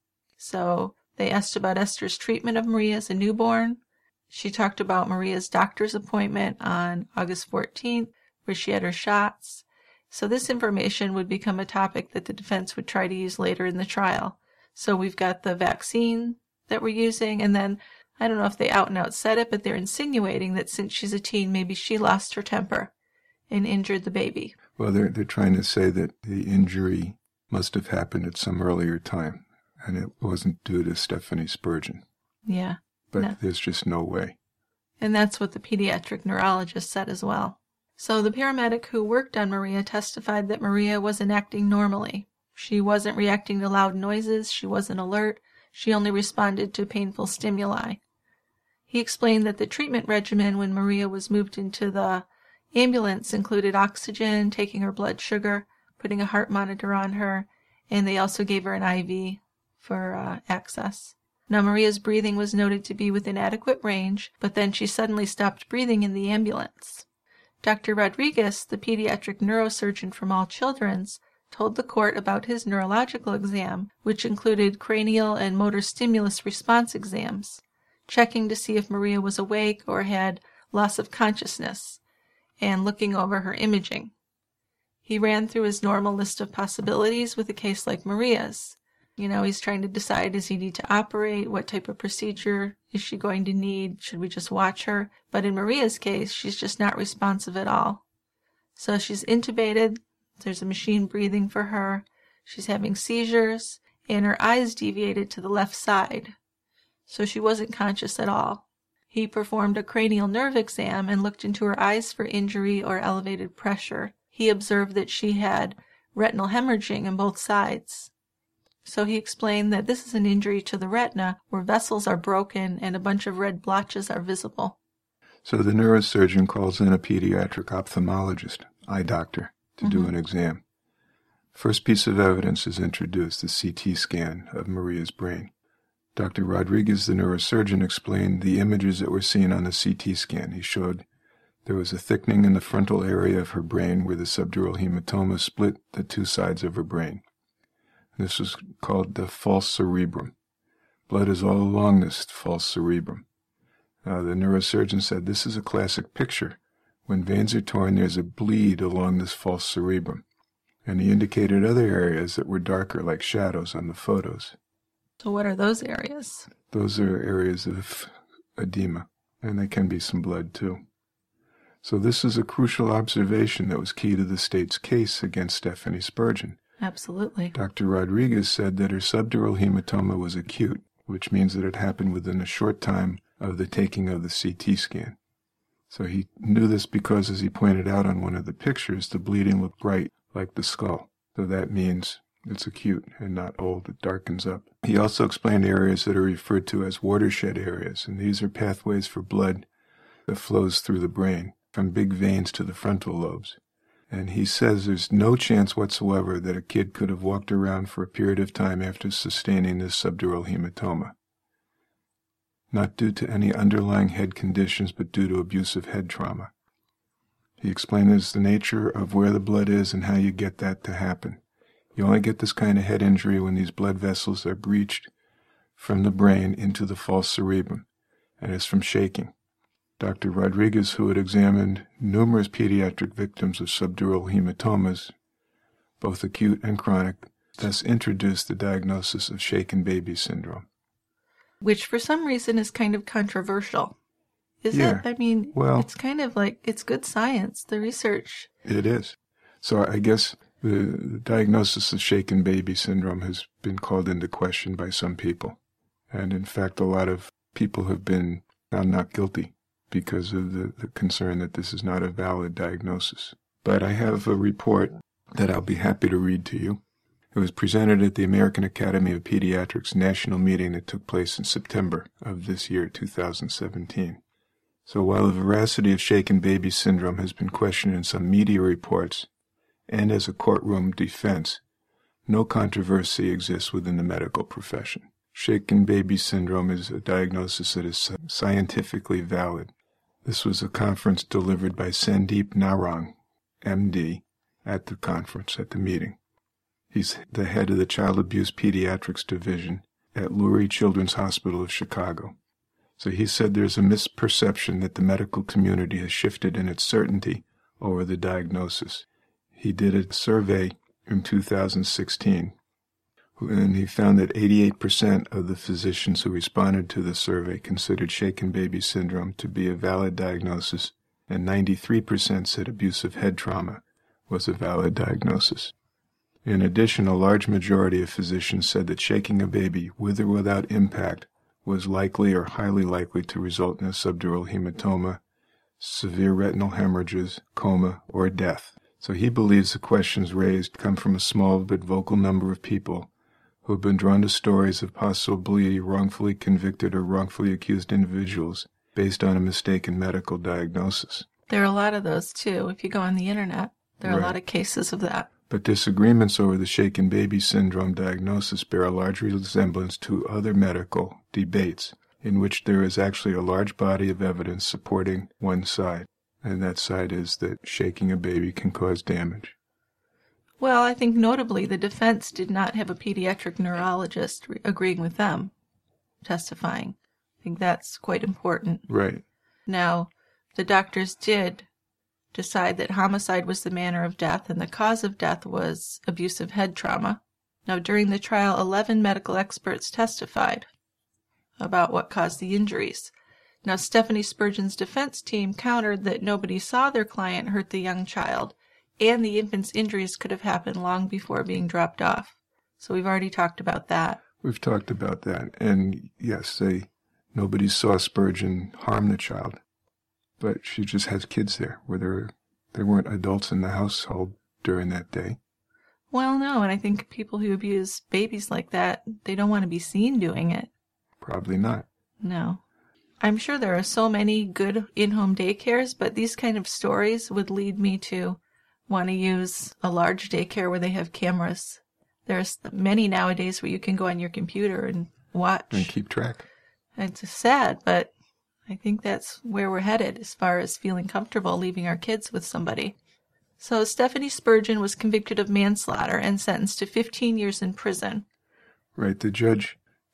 So they asked about Esther's treatment of Maria as a newborn. She talked about Maria's doctor's appointment on August 14th, where she had her shots. So this information would become a topic that the defense would try to use later in the trial. So we've got the vaccine that we're using, and then I don't know if they out and out said it, but they're insinuating that since she's a teen, maybe she lost her temper and injured the baby. Well, they're trying to say that the injury must have happened at some earlier time, and it wasn't due to Stephanie Spurgeon. Yeah. But there's just no way. And that's what the pediatric neurologist said as well. So the paramedic who worked on Maria testified that Maria wasn't acting normally. She wasn't reacting to loud noises, she wasn't alert, she only responded to painful stimuli. He explained that the treatment regimen when Maria was moved into the ambulance included oxygen, taking her blood sugar, putting a heart monitor on her, and they also gave her an IV for access. Now, Maria's breathing was noted to be within adequate range, but then she suddenly stopped breathing in the ambulance. Dr. Rodriguez, the pediatric neurosurgeon from All Children's, told the court about his neurological exam, which included cranial and motor stimulus response exams, checking to see if Maria was awake or had loss of consciousness, and looking over her imaging. He ran through his normal list of possibilities with a case like Maria's. He's trying to decide, does he need to operate? What type of procedure is she going to need? Should we just watch her? But in Maria's case, she's just not responsive at all. So she's intubated. There's a machine breathing for her. She's having seizures, and her eyes deviated to the left side. So she wasn't conscious at all. He performed a cranial nerve exam and looked into her eyes for injury or elevated pressure. He observed that she had retinal hemorrhaging on both sides. So he explained that this is an injury to the retina where vessels are broken and a bunch of red blotches are visible. So the neurosurgeon calls in a pediatric ophthalmologist, eye doctor, to do an exam. First piece of evidence is introduced, the CT scan of Maria's brain. Dr. Rodriguez, the neurosurgeon, explained the images that were seen on the CT scan. He showed there was a thickening in the frontal area of her brain where the subdural hematoma split the two sides of her brain. This was called the false cerebrum. Blood is all along this false cerebrum. The neurosurgeon said this is a classic picture. When veins are torn, there's a bleed along this false cerebrum. And he indicated other areas that were darker, like shadows on the photos. So what are those areas? Those are areas of edema, and there can be some blood too. So this is a crucial observation that was key to the state's case against Stephanie Spurgeon. Absolutely. Dr. Rodriguez said that her subdural hematoma was acute, which means that it happened within a short time of the taking of the CT scan. So he knew this because, as he pointed out on one of the pictures, the bleeding looked bright like the skull. So that means it's acute and not old, it darkens up. He also explained areas that are referred to as watershed areas, and these are pathways for blood that flows through the brain, from big veins to the frontal lobes. And he says there's no chance whatsoever that a kid could have walked around for a period of time after sustaining this subdural hematoma. Not due to any underlying head conditions, but due to abusive head trauma. He explained it's the nature of where the blood is and how you get that to happen. You only get this kind of head injury when these blood vessels are breached from the brain into the false cerebrum, and it's from shaking. Dr. Rodriguez, who had examined numerous pediatric victims of subdural hematomas, both acute and chronic, thus introduced the diagnosis of shaken baby syndrome. Which for some reason is kind of controversial. Is Yeah. it? I mean, Well, it's kind of like, it's good science, the research. It is. So I guess the diagnosis of shaken baby syndrome has been called into question by some people. And in fact, a lot of people have been found not guilty because of the concern that this is not a valid diagnosis. But I have a report that I'll be happy to read to you. It was presented at the American Academy of Pediatrics national meeting that took place in September of this year, 2017. So while the veracity of shaken baby syndrome has been questioned in some media reports and as a courtroom defense, no controversy exists within the medical profession. Shaken baby syndrome is a diagnosis that is scientifically valid. This was a conference delivered by Sandeep Narang, MD, at the conference, at the meeting. He's the head of the Child Abuse Pediatrics Division at Lurie Children's Hospital of Chicago. So he said there's a misperception that the medical community has shifted in its certainty over the diagnosis. He did a survey in 2016, and he found that 88% of the physicians who responded to the survey considered shaken baby syndrome to be a valid diagnosis, and 93% said abusive head trauma was a valid diagnosis. In addition, a large majority of physicians said that shaking a baby with or without impact was likely or highly likely to result in a subdural hematoma, severe retinal hemorrhages, coma, or death. So he believes the questions raised come from a small but vocal number of people who have been drawn to stories of possibly wrongfully convicted or wrongfully accused individuals based on a mistaken medical diagnosis. There are a lot of those, too. If you go on the internet, there are Right. a lot of cases of that. But disagreements over the shaken baby syndrome diagnosis bear a large resemblance to other medical debates in which there is actually a large body of evidence supporting one side, and that side is that shaking a baby can cause damage. Well, I think notably the defense did not have a pediatric neurologist agreeing with them testifying. I think that's quite important. Right. Now, the doctors did decide that homicide was the manner of death and the cause of death was abusive head trauma. Now, during the trial, 11 medical experts testified about what caused the injuries. Now, Stephanie Spurgeon's defense team countered that nobody saw their client hurt the young child, and the infant's injuries could have happened long before being dropped off. So we've already talked about that. We've talked about that. And yes, nobody saw Spurgeon harm the child, but she just has kids there where there weren't adults in the household during that day. Well, no, and I think people who abuse babies like that, they don't want to be seen doing it. Probably not. No. I'm sure there are so many good in-home daycares, but these kind of stories would lead me to want to use a large daycare where they have cameras. There's many nowadays where you can go on your computer and watch. And keep track. It's sad, but I think that's where we're headed as far as feeling comfortable leaving our kids with somebody. So Stephanie Spurgeon was convicted of manslaughter and sentenced to 15 years in prison. Right. The judge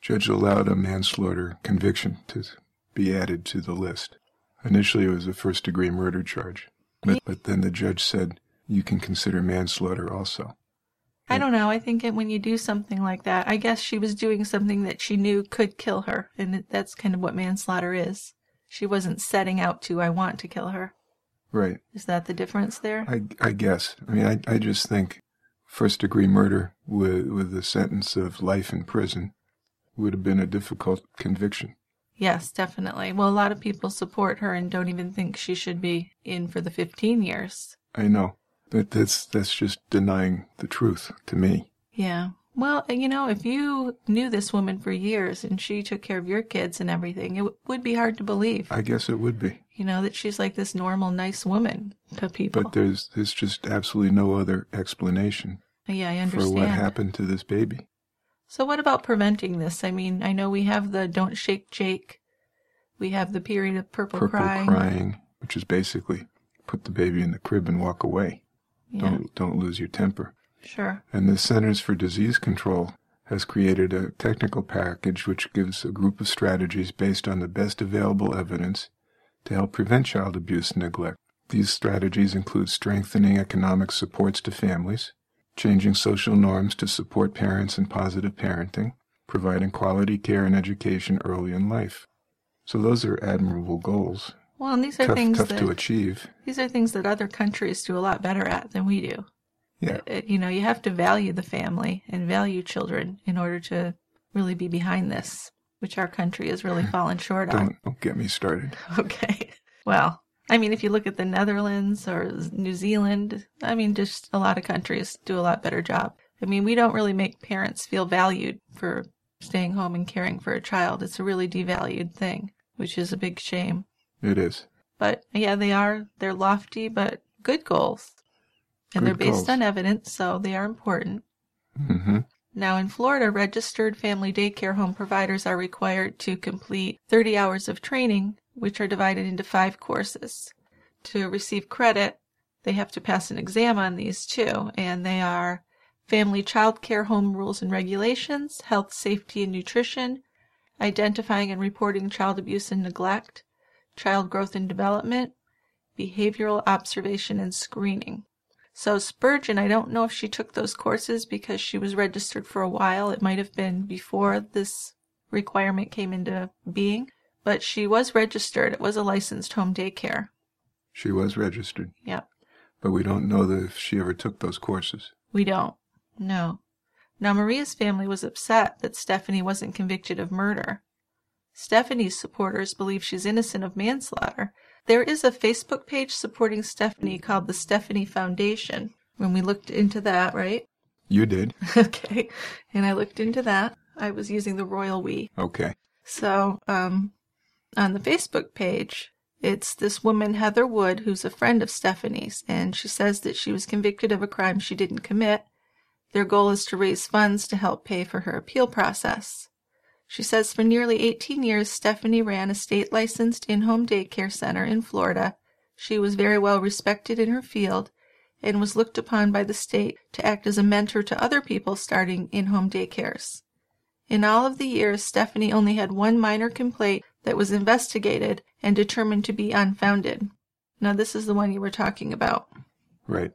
judge allowed a manslaughter conviction to be added to the list. Initially, it was a first-degree murder charge, but then the judge said you can consider manslaughter also. I don't know. I think when you do something like that, I guess she was doing something that she knew could kill her, and that's kind of what manslaughter is. She wasn't setting out to, I want to kill her. Right. Is that the difference there? I guess. I mean, I just think first-degree murder with a sentence of life in prison would have been a difficult conviction. Yes, definitely. Well, a lot of people support her and don't even think she should be in for the 15 years. I know. That's just denying the truth to me. Yeah. Well, if you knew this woman for years and she took care of your kids and everything, it would be hard to believe. I guess it would be. That she's like this normal, nice woman to people. But there's just absolutely no other explanation. Yeah, I understand. For what happened to this baby. So what about preventing this? I mean, I know we have the Don't Shake Jake. We have the period of purple crying, which is basically put the baby in the crib and walk away. Yeah. Don't lose your temper. Sure. And the Centers for Disease Control has created a technical package which gives a group of strategies based on the best available evidence to help prevent child abuse and neglect. These strategies include strengthening economic supports to families, changing social norms to support parents in positive parenting, providing quality care and education early in life. So those are admirable goals. Well, and these are things tough to achieve. These are things that other countries do a lot better at than we do. Yeah. You have to value the family and value children in order to really be behind this, which our country has really fallen short on. Don't get me started. Okay. Well, I mean, if you look at the Netherlands or New Zealand, I mean, just a lot of countries do a lot better job. I mean, we don't really make parents feel valued for staying home and caring for a child. It's a really devalued thing, which is a big shame. It is. But yeah, they're lofty but good goals. And they're based on evidence, so they are important. Mm-hmm. Now in Florida, registered family daycare home providers are required to complete 30 hours of training, which are divided into 5 courses. To receive credit, they have to pass an exam on these too, and they are family child care home rules and regulations, health, safety, and nutrition, identifying and reporting child abuse and neglect, child growth and development, behavioral observation, and screening. So Spurgeon, I don't know if she took those courses because she was registered for a while. It might have been before this requirement came into being, but she was registered. It was a licensed home daycare. She was registered. Yeah. But we don't know if she ever took those courses. We don't. No. Now Maria's family was upset that Stephanie wasn't convicted of murder. Stephanie's supporters believe she's innocent of manslaughter. There is a Facebook page supporting Stephanie called the Stephanie Foundation. When we looked into that, right? You did. Okay. And I looked into that. I was using the royal we. Okay. So, on the Facebook page, it's this woman, Heather Wood, who's a friend of Stephanie's, and she says that she was convicted of a crime she didn't commit. Their goal is to raise funds to help pay for her appeal process. She says for nearly 18 years, Stephanie ran a state-licensed in-home daycare center in Florida. She was very well respected in her field and was looked upon by the state to act as a mentor to other people starting in-home daycares. In all of the years, Stephanie only had one minor complaint that was investigated and determined to be unfounded. Now, this is the one you were talking about. Right.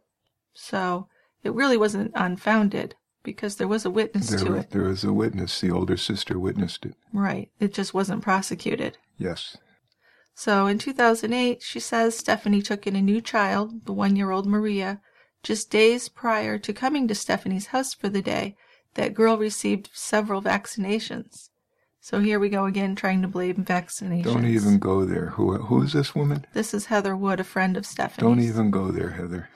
So, it really wasn't unfounded, because there was a witness to it. There was a witness. The older sister witnessed it. Right. It just wasn't prosecuted. Yes. So in 2008, she says Stephanie took in a new child, the 1-year-old Maria. Just days prior to coming to Stephanie's house for the day, that girl received several vaccinations. So here we go again, trying to blame vaccinations. Don't even go there. Who is this woman? This is Heather Wood, a friend of Stephanie's. Don't even go there, Heather.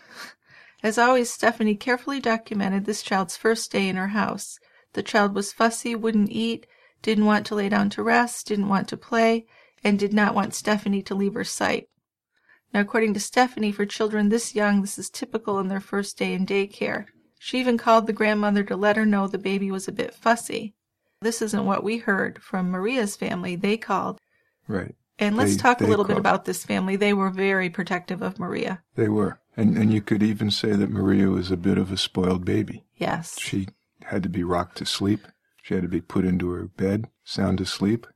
As always, Stephanie carefully documented this child's first day in her house. The child was fussy, wouldn't eat, didn't want to lay down to rest, didn't want to play, and did not want Stephanie to leave her sight. Now, according to Stephanie, for children this young, this is typical in their first day in daycare. She even called the grandmother to let her know the baby was a bit fussy. This isn't what we heard from Maria's family. They called. Right. And let's talk a little bit about this family. They were very protective of Maria. They were. And you could even say that Maria was a bit of a spoiled baby. Yes. She had to be rocked to sleep. She had to be put into her bed, sound asleep,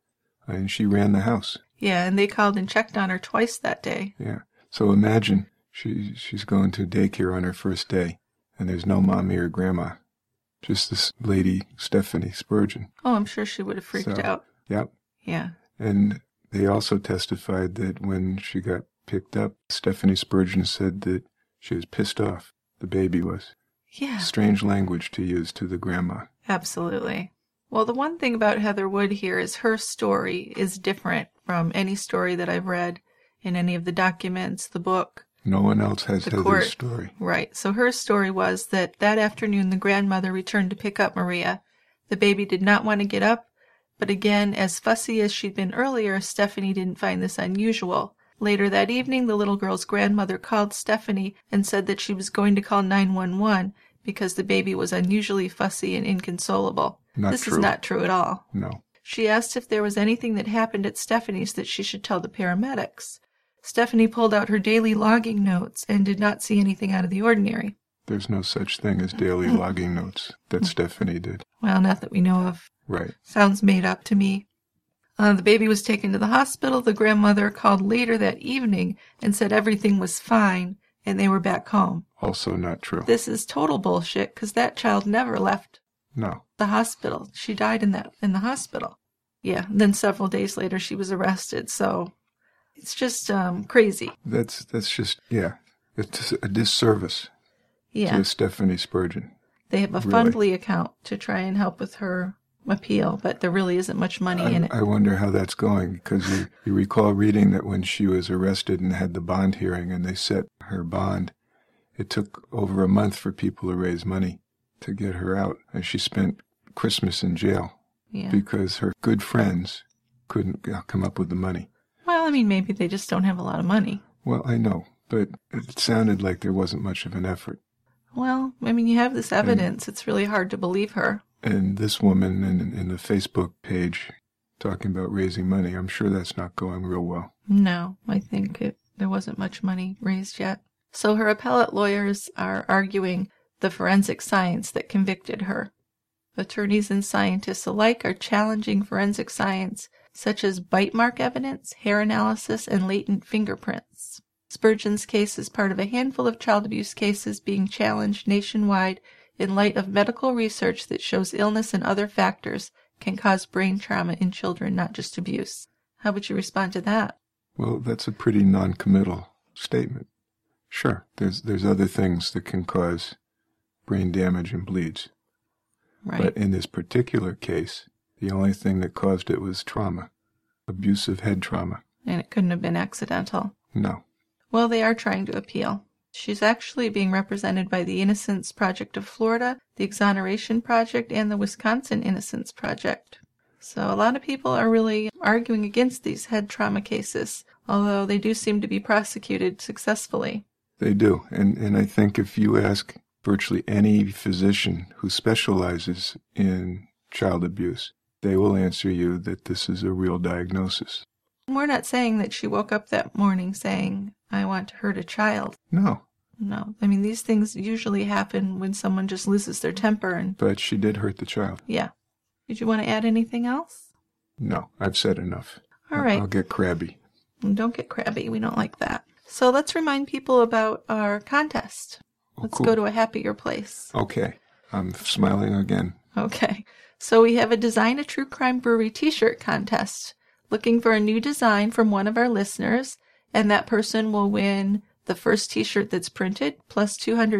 and she ran the house. Yeah, and they called and checked on her twice that day. Yeah. So imagine she's going to daycare on her first day, and there's no mommy or grandma. Just this lady, Stephanie Spurgeon. Oh, I'm sure she would have freaked out. Yep. Yeah. And they also testified that when she got picked up, Stephanie Spurgeon said that she was pissed off. The baby was. Yeah. Strange language to use to the grandma. Absolutely. Well, the one thing about Heather Wood here is her story is different from any story that I've read in any of the documents, the book. No one else has The Heather's court. story. Right. So her story was that afternoon the grandmother returned to pick up Maria. The baby did not want to get up, but again, as fussy as she'd been earlier, Stephanie didn't find this unusual. Later that evening, the little girl's grandmother called Stephanie and said that she was going to call 911 because the baby was unusually fussy and inconsolable. This is not true at all. No. She asked if there was anything that happened at Stephanie's that she should tell the paramedics. Stephanie pulled out her daily logging notes and did not see anything out of the ordinary. There's no such thing as daily logging notes that Stephanie did. Well, not that we know of. Right. Sounds made up to me. The baby was taken to the hospital. The grandmother called later that evening and said everything was fine and they were back home. Also not true. This is total bullshit because that child never left No. the hospital. She died in the hospital. Yeah. Then several days later she was arrested. So it's just crazy. That's just, yeah. It's a disservice Yeah. to Stephanie Spurgeon. They have a Fundly account to try and help with her appeal, but there really isn't much money in it. I wonder how that's going, because you recall reading that when she was arrested and had the bond hearing and they set her bond, it took over a month for people to raise money to get her out. And she spent Christmas in jail because her good friends couldn't come up with the money. Well, I mean, maybe they just don't have a lot of money. Well, I know, but it sounded like there wasn't much of an effort. Well, I mean, you have this evidence. It's really hard to believe her. And this woman in the Facebook page talking about raising money, I'm sure that's not going real well. No, I think there wasn't much money raised yet. So her appellate lawyers are arguing the forensic science that convicted her. Attorneys and scientists alike are challenging forensic science, such as bite mark evidence, hair analysis, and latent fingerprints. Spurgeon's case is part of a handful of child abuse cases being challenged nationwide in light of medical research that shows illness and other factors can cause brain trauma in children, not just abuse. How would you respond to that? Well, that's a pretty non-committal statement. Sure, there's other things that can cause brain damage and bleeds. Right. But in this particular case, the only thing that caused it was trauma, abusive head trauma. And it couldn't have been accidental. No. Well, they are trying to appeal. She's actually being represented by the Innocence Project of Florida, the Exoneration Project, and the Wisconsin Innocence Project. So a lot of people are really arguing against these head trauma cases, although they do seem to be prosecuted successfully. They do. And I think if you ask virtually any physician who specializes in child abuse, they will answer you that this is a real diagnosis. We're not saying that she woke up that morning saying, I want to hurt a child. No. No. I mean, these things usually happen when someone just loses their temper. But she did hurt the child. Yeah. Did you want to add anything else? No, I've said enough. All right. I'll get crabby. Don't get crabby. We don't like that. So let's remind people about our contest. Let's go to a happier place. Okay. I'm smiling again. Okay. So we have a Design a True Crime Brewery t-shirt contest. Looking for a new design from one of our listeners, and that person will win the first t-shirt that's printed plus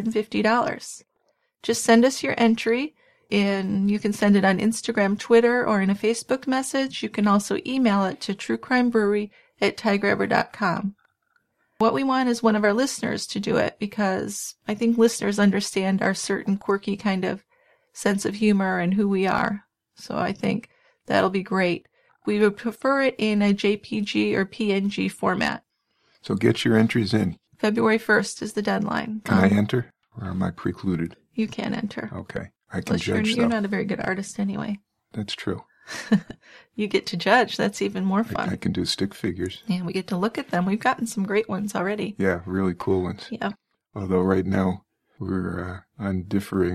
$250. Just send us your entry, and you can send it on Instagram, Twitter, or in a Facebook message. You can also email it to truecrimebrewery@tygrabber.com. What we want is one of our listeners to do it, because I think listeners understand our certain quirky kind of sense of humor and who we are. So I think that'll be great. We would prefer it in a JPG or PNG format. So get your entries in. February 1st is the deadline. Can I enter, or am I precluded? You can enter. Okay. I can Plus, judge, you're not a very good artist anyway. That's true. You get to judge. That's even more fun. I can do stick figures. Yeah, we get to look at them. We've gotten some great ones already. Yeah, really cool ones. Yeah. Although right now we're on differing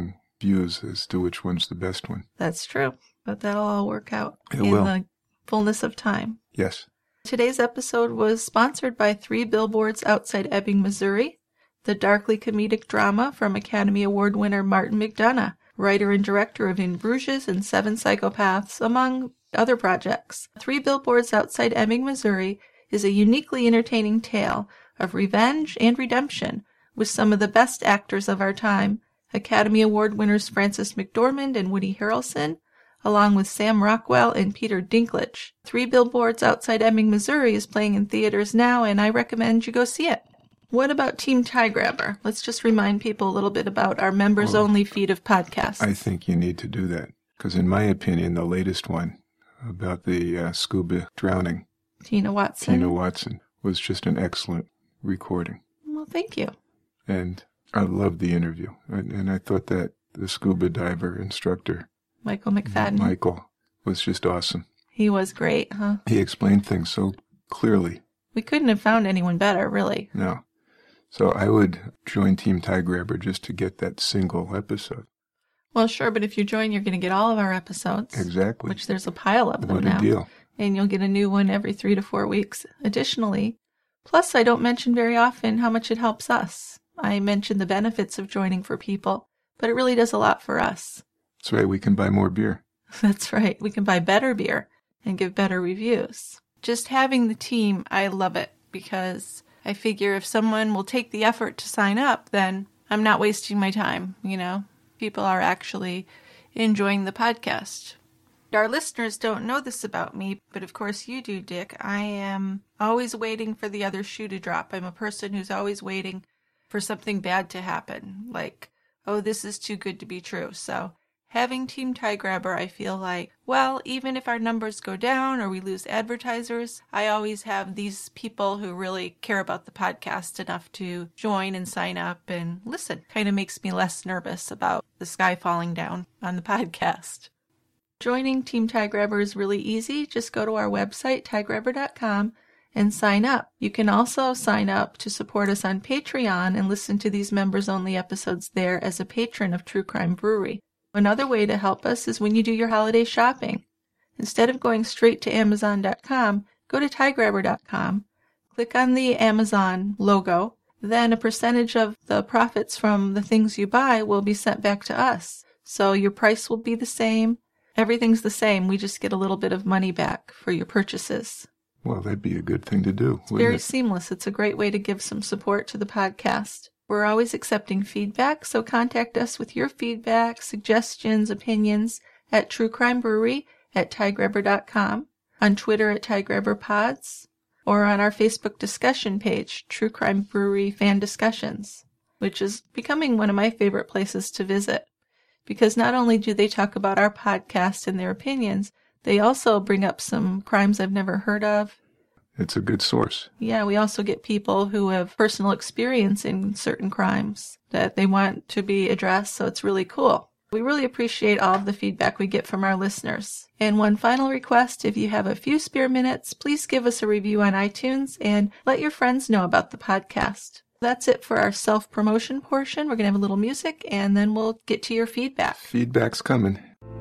views as to which one's the best one. That's true, but that'll all work out It in will. the fullness of time. Yes. Today's episode was sponsored by 3 Billboards Outside Ebbing, Missouri, the darkly comedic drama from Academy Award winner Martin McDonagh, writer and director of In Bruges and 7 Psychopaths, among other projects. 3 Billboards Outside Ebbing, Missouri is a uniquely entertaining tale of revenge and redemption with some of the best actors of our time, Academy Award winners Frances McDormand and Woody Harrelson, along with Sam Rockwell and Peter Dinklage. 3 Billboards Outside Ebbing, Missouri is playing in theaters now, and I recommend you go see it. What about Team Tie Grabber? Let's just remind people a little bit about our members-only feed of podcasts. I think you need to do that, because in my opinion, the latest one about the scuba drowning, Tina Watson, was just an excellent recording. Well, thank you. And I loved the interview. And I thought that the scuba diver instructor, Michael McFadden. Michael, was just awesome. He was great, huh? He explained things so clearly. We couldn't have found anyone better, really. No. So I would join Team Tie Grabber just to get that single episode. Well, sure, but if you join, you're going to get all of our episodes. Exactly. Which there's a pile of them now. What a deal. And you'll get a new one every 3 to 4 weeks. Additionally, plus I don't mention very often how much it helps us. I mention the benefits of joining for people, but it really does a lot for us. That's right, we can buy more beer. That's right, we can buy better beer and give better reviews. Just having the team, I love it, because I figure if someone will take the effort to sign up, then I'm not wasting my time, you know? People are actually enjoying the podcast. Our listeners don't know this about me, but of course you do, Dick. I am always waiting for the other shoe to drop. I'm a person who's always waiting for something bad to happen. Like, oh, this is too good to be true. So having Team Tie Grabber, I feel like, well, even if our numbers go down or we lose advertisers, I always have these people who really care about the podcast enough to join and sign up and listen. Kind of makes me less nervous about the sky falling down on the podcast. Joining Team Tie Grabber is really easy. Just go to our website, tiegrabber.com, and sign up. You can also sign up to support us on Patreon and listen to these members-only episodes there as a patron of True Crime Brewery. Another way to help us is when you do your holiday shopping. Instead of going straight to Amazon.com, go to tiegrabber.com, click on the Amazon logo, then a percentage of the profits from the things you buy will be sent back to us. So your price will be the same. Everything's the same. We just get a little bit of money back for your purchases. Well, that'd be a good thing to do. It's very seamless. It's a great way to give some support to the podcast. We're always accepting feedback, so contact us with your feedback, suggestions, opinions at True Crime Brewery at tiegrabber.com, on Twitter at tiegrabberpods, or on our Facebook discussion page, True Crime Brewery Fan Discussions, which is becoming one of my favorite places to visit. Because not only do they talk about our podcast and their opinions, they also bring up some crimes I've never heard of. It's a good source. Yeah, we also get people who have personal experience in certain crimes that they want to be addressed, so it's really cool. We really appreciate all of the feedback we get from our listeners. And one final request, if you have a few spare minutes, please give us a review on iTunes and let your friends know about the podcast. That's it for our self-promotion portion. We're going to have a little music, and then we'll get to your feedback. Feedback's coming.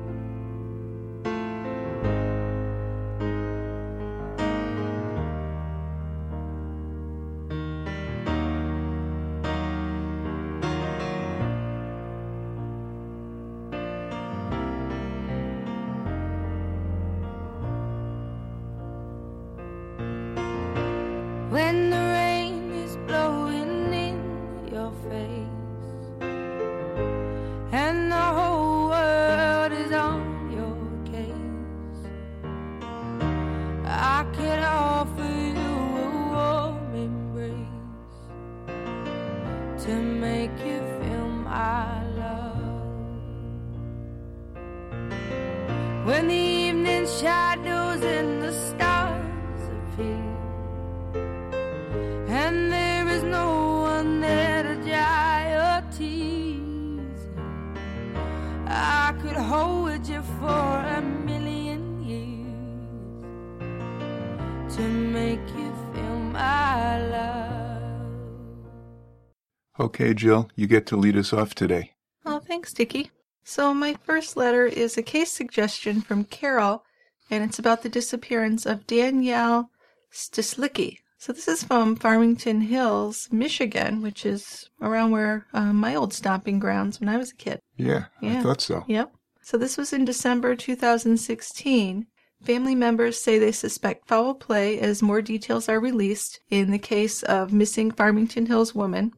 When the rain is blowing in your face and the whole world is on your case, I could offer you a warm embrace to make you feel my love. When the evening shadows and the stars appear and there is no one there to dry your tears, I could hold you for 1,000,000 years to make you feel my love. Okay, Jill, you get to lead us off today. Oh, thanks, Dickie. So my first letter is a case suggestion from Carol, and it's about the disappearance of Danielle Stislicki. So this is from Farmington Hills, Michigan, which is around where my old stomping grounds when I was a kid. Yeah, I thought so. Yep. So this was in December 2016. Family members say they suspect foul play as more details are released in the case of missing Farmington Hills woman,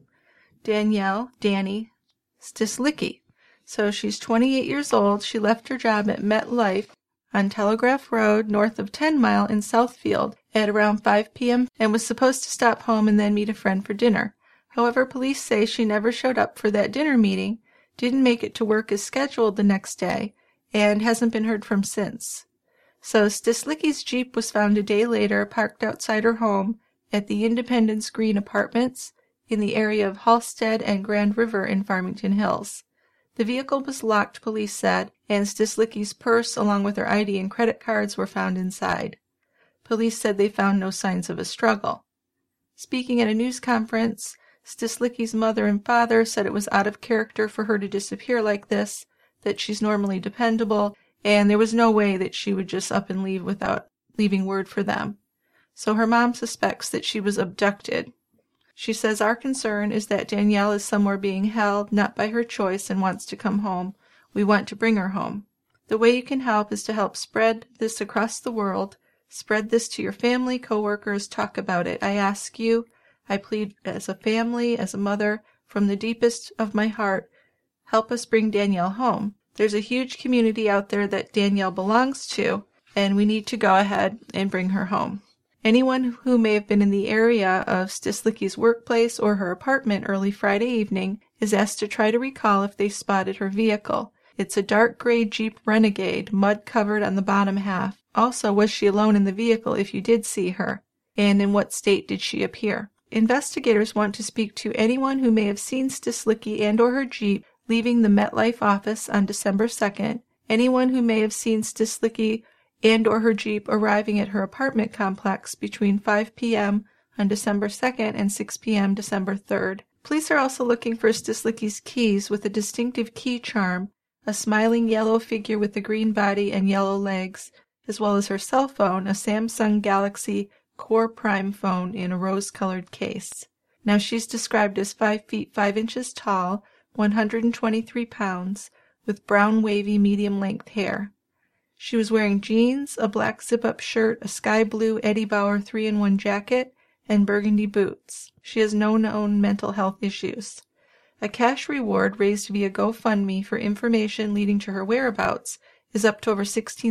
Danny Stislicki. So she's 28 years old. She left her job at MetLife on Telegraph Road north of 10 Mile in Southfield at around 5 p.m. and was supposed to stop home and then meet a friend for dinner. However, police say she never showed up for that dinner meeting, didn't make it to work as scheduled the next day, and hasn't been heard from since. So Stislicki's Jeep was found a day later parked outside her home at the Independence Green Apartments in the area of Halstead and Grand River in Farmington Hills. The vehicle was locked, police said, and Stislicki's purse along with her ID and credit cards were found inside. Police said they found no signs of a struggle. Speaking at a news conference, Stislicki's mother and father said it was out of character for her to disappear like this, that she's normally dependable, and there was no way that she would just up and leave without leaving word for them. So her mom suspects that she was abducted. She says, "Our concern is that Danielle is somewhere being held, not by her choice, and wants to come home. We want to bring her home. The way you can help is to help spread this across the world. Spread this to your family, coworkers, talk about it. I ask you, I plead as a family, as a mother, from the deepest of my heart, help us bring Danielle home. There's a huge community out there that Danielle belongs to, and we need to go ahead and bring her home." Anyone who may have been in the area of Stislicki's workplace or her apartment early Friday evening is asked to try to recall if they spotted her vehicle. It's a dark gray Jeep Renegade, mud-covered on the bottom half. Also, was she alone in the vehicle if you did see her? And in what state did she appear? Investigators want to speak to anyone who may have seen Stislicki and or her Jeep leaving the MetLife office on December 2nd, anyone who may have seen Stislicki and or her Jeep arriving at her apartment complex between 5 p.m. on December 2nd and 6 p.m. December 3rd. Police are also looking for Stislicki's keys with a distinctive key charm, a smiling yellow figure with a green body and yellow legs, as well as her cell phone, a Samsung Galaxy Core Prime phone in a rose-colored case. Now she's described as 5 feet 5 inches tall, 123 pounds, with brown wavy medium-length hair. She was wearing jeans, a black zip-up shirt, a sky blue Eddie Bauer 3-in-1 jacket, and burgundy boots. She has no known mental health issues. A cash reward raised via GoFundMe for information leading to her whereabouts is up to over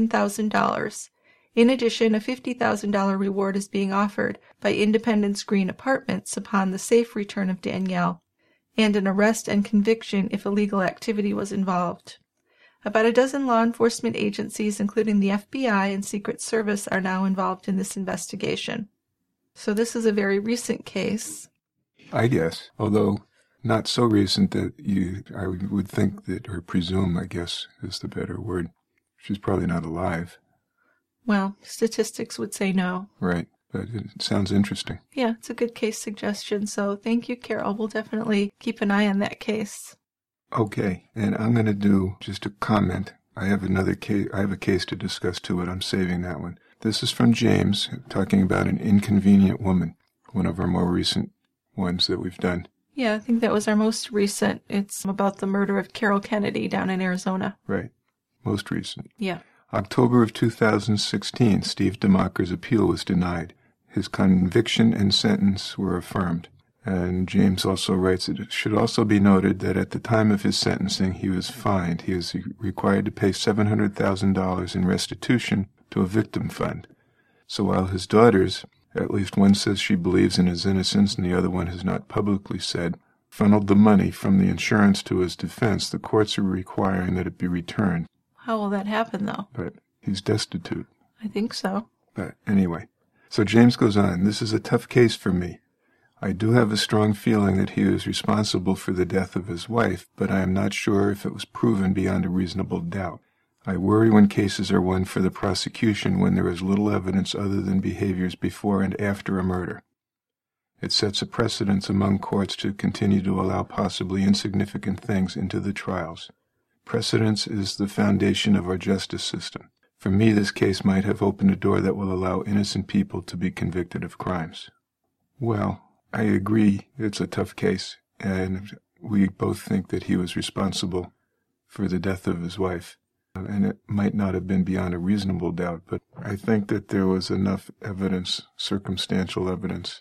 $16,000. In addition, a $50,000 reward is being offered by Independence Green Apartments upon the safe return of Danielle, and an arrest and conviction if illegal activity was involved. About a dozen law enforcement agencies, including the FBI and Secret Service, are now involved in this investigation. So this is a very recent case. I guess, although not so recent that I would think that, or presume, I guess is the better word, she's probably not alive. Well, statistics would say no. Right, but it sounds interesting. Yeah, it's a good case suggestion, so thank you, Carol. We'll definitely keep an eye on that case. Okay, and I'm going to do just a comment. I have another case. I have a case to discuss too, but I'm saving that one. This is from James, talking about an inconvenient woman, one of our more recent ones that we've done. Yeah, I think that was our most recent. It's about the murder of Carol Kennedy down in Arizona. Right, most recent. Yeah. October of 2016, Steve DeMocker's appeal was denied. His conviction and sentence were affirmed. And James also writes that it should also be noted that at the time of his sentencing, he was fined. He was required to pay $700,000 in restitution to a victim fund. So while his daughters, at least one says she believes in his innocence and the other one has not publicly said, funneled the money from the insurance to his defense, the courts are requiring that it be returned. How will that happen, though? But he's destitute. I think so. But anyway, so James goes on, "This is a tough case for me. I do have a strong feeling that he is responsible for the death of his wife, but I am not sure if it was proven beyond a reasonable doubt. I worry when cases are won for the prosecution when there is little evidence other than behaviors before and after a murder. It sets a precedent among courts to continue to allow possibly insignificant things into the trials. Precedence is the foundation of our justice system. For me, this case might have opened a door that will allow innocent people to be convicted of crimes. Well, I agree it's a tough case, and we both think that he was responsible for the death of his wife. And it might not have been beyond a reasonable doubt, but I think that there was enough evidence, circumstantial evidence,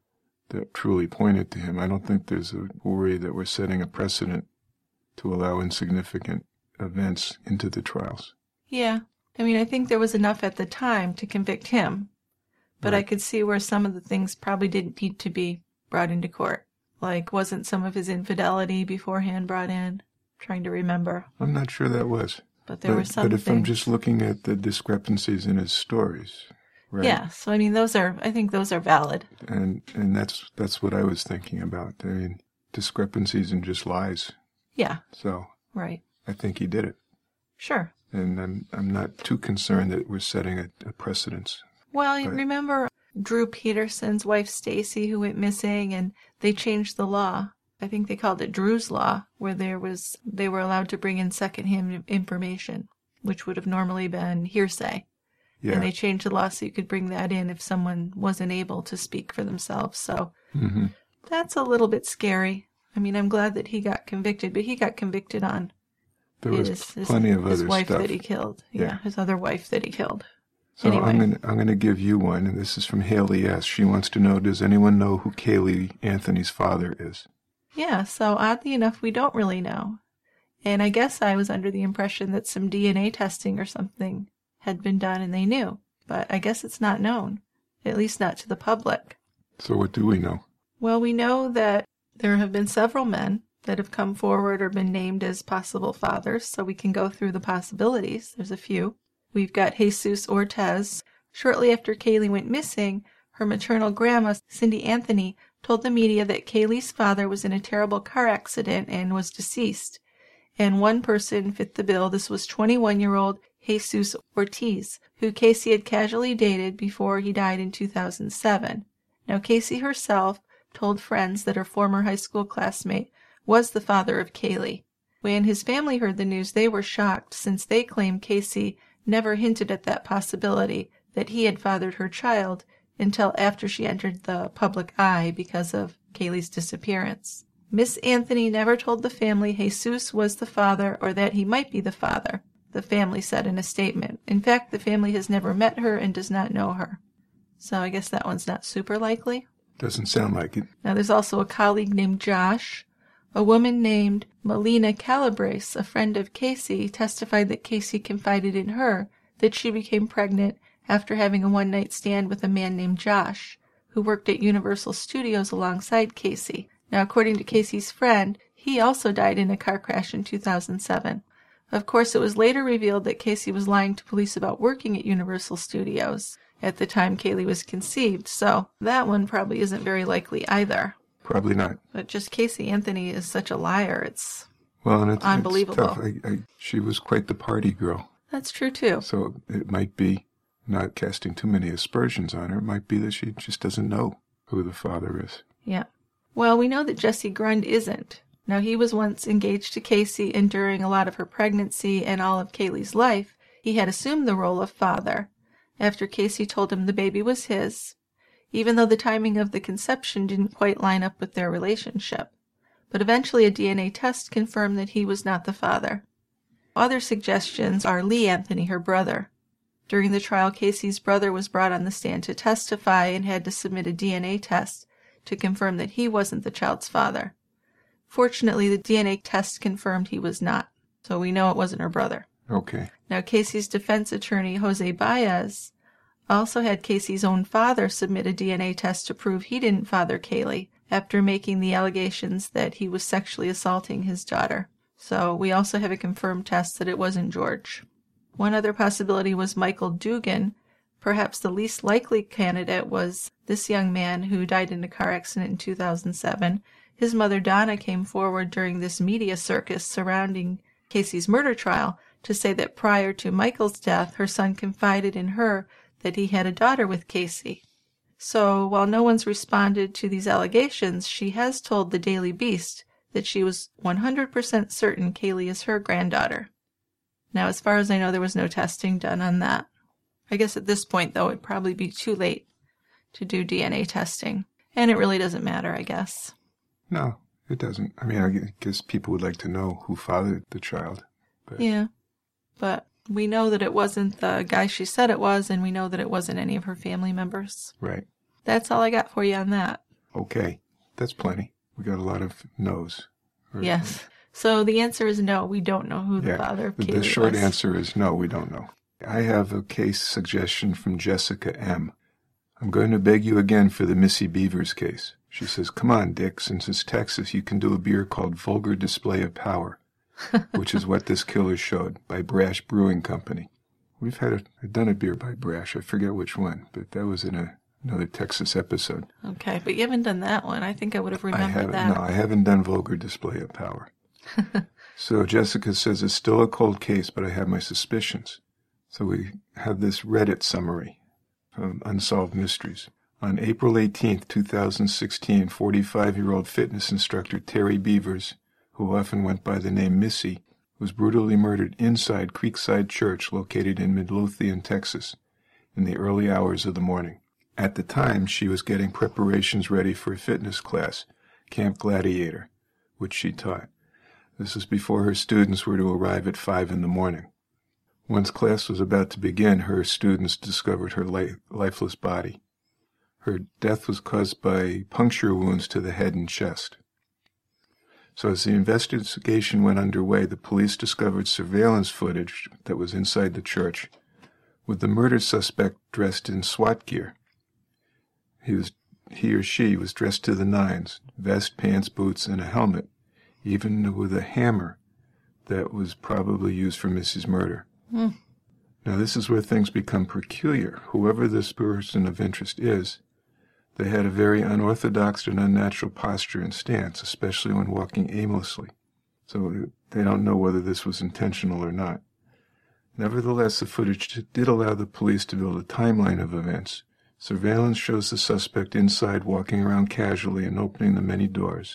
that truly pointed to him. I don't think there's a worry that we're setting a precedent to allow insignificant events into the trials. Yeah. I mean, I think there was enough at the time to convict him, but Right. I could see where some of the things probably didn't need to be brought into court. Like, wasn't some of his infidelity beforehand brought in? Trying to remember. I'm not sure that was. But there were some But if things. I'm just looking at the discrepancies in his stories, right? Yeah, so I mean, I think those are valid. And that's what I was thinking about. I mean, discrepancies and just lies. Yeah, So right. I think he did it. Sure. And I'm not too concerned that we're setting a precedence. Well, you But- remember Drew Peterson's wife Stacy, who went missing, and they changed the law. I think they called it Drew's Law, where they were allowed to bring in secondhand information, which would have normally been hearsay. Yeah. And they changed the law so you could bring that in if someone wasn't able to speak for themselves. So Mm-hmm. that's a little bit scary. I mean, I'm glad that he got convicted, but he got convicted on There was plenty of his other wife stuff. that he killed. Yeah. His other wife that he killed. So Anyway. I'm gonna give you one, and this is from Haley S. She wants to know, does anyone know who Kaylee Anthony's father is? Yeah, so oddly enough, we don't really know. And I guess I was under the impression that some DNA testing or something had been done and they knew. But I guess it's not known, at least not to the public. So what do we know? Well, we know that there have been several men that have come forward or been named as possible fathers, so we can go through the possibilities. There's a few. We've got Jesus Ortez. Shortly after Kaylee went missing, her maternal grandma, Cindy Anthony, told the media that Kaylee's father was in a terrible car accident and was deceased. And one person fit the bill. This was 21-year-old Jesus Ortiz, who Casey had casually dated before he died in 2007. Now, Casey herself told friends that her former high school classmate was the father of Kaylee. When his family heard the news, they were shocked, since they claimed Casey never hinted at that possibility that he had fathered her child until after she entered the public eye because of Kaylee's disappearance. Miss Anthony never told the family Jesus was the father or that he might be the father, the family said in a statement. In fact, the family has never met her and does not know her. So I guess that one's not super likely. Doesn't sound like it. Now, there's also a colleague named Josh. A woman named Melina Calabrese, a friend of Casey, testified that Casey confided in her that she became pregnant after having a one-night stand with a man named Josh, who worked at Universal Studios alongside Casey. Now, according to Casey's friend, he also died in a car crash in 2007. Of course, it was later revealed that Casey was lying to police about working at Universal Studios at the time Kaylee was conceived, so that one probably isn't very likely either. Probably not. But just Casey Anthony is such a liar, it's Well, and it's unbelievable. tough. She was quite the party girl. That's true, too. So it might be, not casting too many aspersions on her, it might be that she just doesn't know who the father is. Yeah. Well, we know that Jesse Grund isn't. Now, he was once engaged to Casey, and during a lot of her pregnancy and all of Kaylee's life, he had assumed the role of father, after Casey told him the baby was his, even though the timing of the conception didn't quite line up with their relationship. But eventually a DNA test confirmed that he was not the father. Other suggestions are Lee Anthony, her brother. During the trial, Casey's brother was brought on the stand to testify and had to submit a DNA test to confirm that he wasn't the child's father. Fortunately, the DNA test confirmed he was not, so we know it wasn't her brother. Okay. Now, Casey's defense attorney, Jose Baez, also had Casey's own father submit a DNA test to prove he didn't father Kaylee after making the allegations that he was sexually assaulting his daughter. So we also have a confirmed test that it wasn't George. One other possibility was Michael Dugan. Perhaps the least likely candidate was this young man who died in a car accident in 2007. His mother, Donna, came forward during this media circus surrounding Casey's murder trial to say that prior to Michael's death, her son confided in her that he had a daughter with Casey. So while no one's responded to these allegations, she has told the Daily Beast that she was 100% certain Kaylee is her granddaughter. Now, as far as I know, there was no testing done on that. I guess at this point, though, it'd probably be too late to do DNA testing. And it really doesn't matter, I guess. No, it doesn't. I mean, I guess people would like to know who fathered the child. But... Yeah, but we know that it wasn't the guy she said it was, and we know that it wasn't any of her family members. Right. That's all I got for you on that. Okay, that's plenty. We got a lot of no's. Yes. So the answer is no. We don't know who the father of Kaylee was. The short answer is no, we don't know. I have a case suggestion from Jessica M. I'm going to beg you again for the Missy Beavers case. She says, come on, Dick, since it's Texas, you can do a beer called Vulgar Display of Power, which is what this killer showed, by Brash Brewing Company. We've done a beer by Brash. I forget which one, but that was in another Texas episode. Okay, but you haven't done that one. I think I would have remembered that. No, I haven't done Vulgar Display of Power. So Jessica says it's still a cold case, but I have my suspicions. So we have this Reddit summary from Unsolved Mysteries. On April 18, 2016, 45-year-old fitness instructor Terry Beavers, who often went by the name Missy, was brutally murdered inside Creekside Church located in Midlothian, Texas, in the early hours of the morning. At the time, she was getting preparations ready for a fitness class, Camp Gladiator, which she taught. This was before her students were to arrive at 5 in the morning. Once class was about to begin, her students discovered her lifeless body. Her death was caused by puncture wounds to the head and chest. So as the investigation went underway, the police discovered surveillance footage that was inside the church with the murder suspect dressed in SWAT gear. He or she was dressed to the nines, vest, pants, boots, and a helmet, even with a hammer that was probably used for Missy's murder. Now, this is where things become peculiar. Whoever this person of interest is, they had a very unorthodox and unnatural posture and stance, especially when walking aimlessly. So they don't know whether this was intentional or not. Nevertheless, the footage did allow the police to build a timeline of events. Surveillance shows the suspect inside walking around casually and opening the many doors.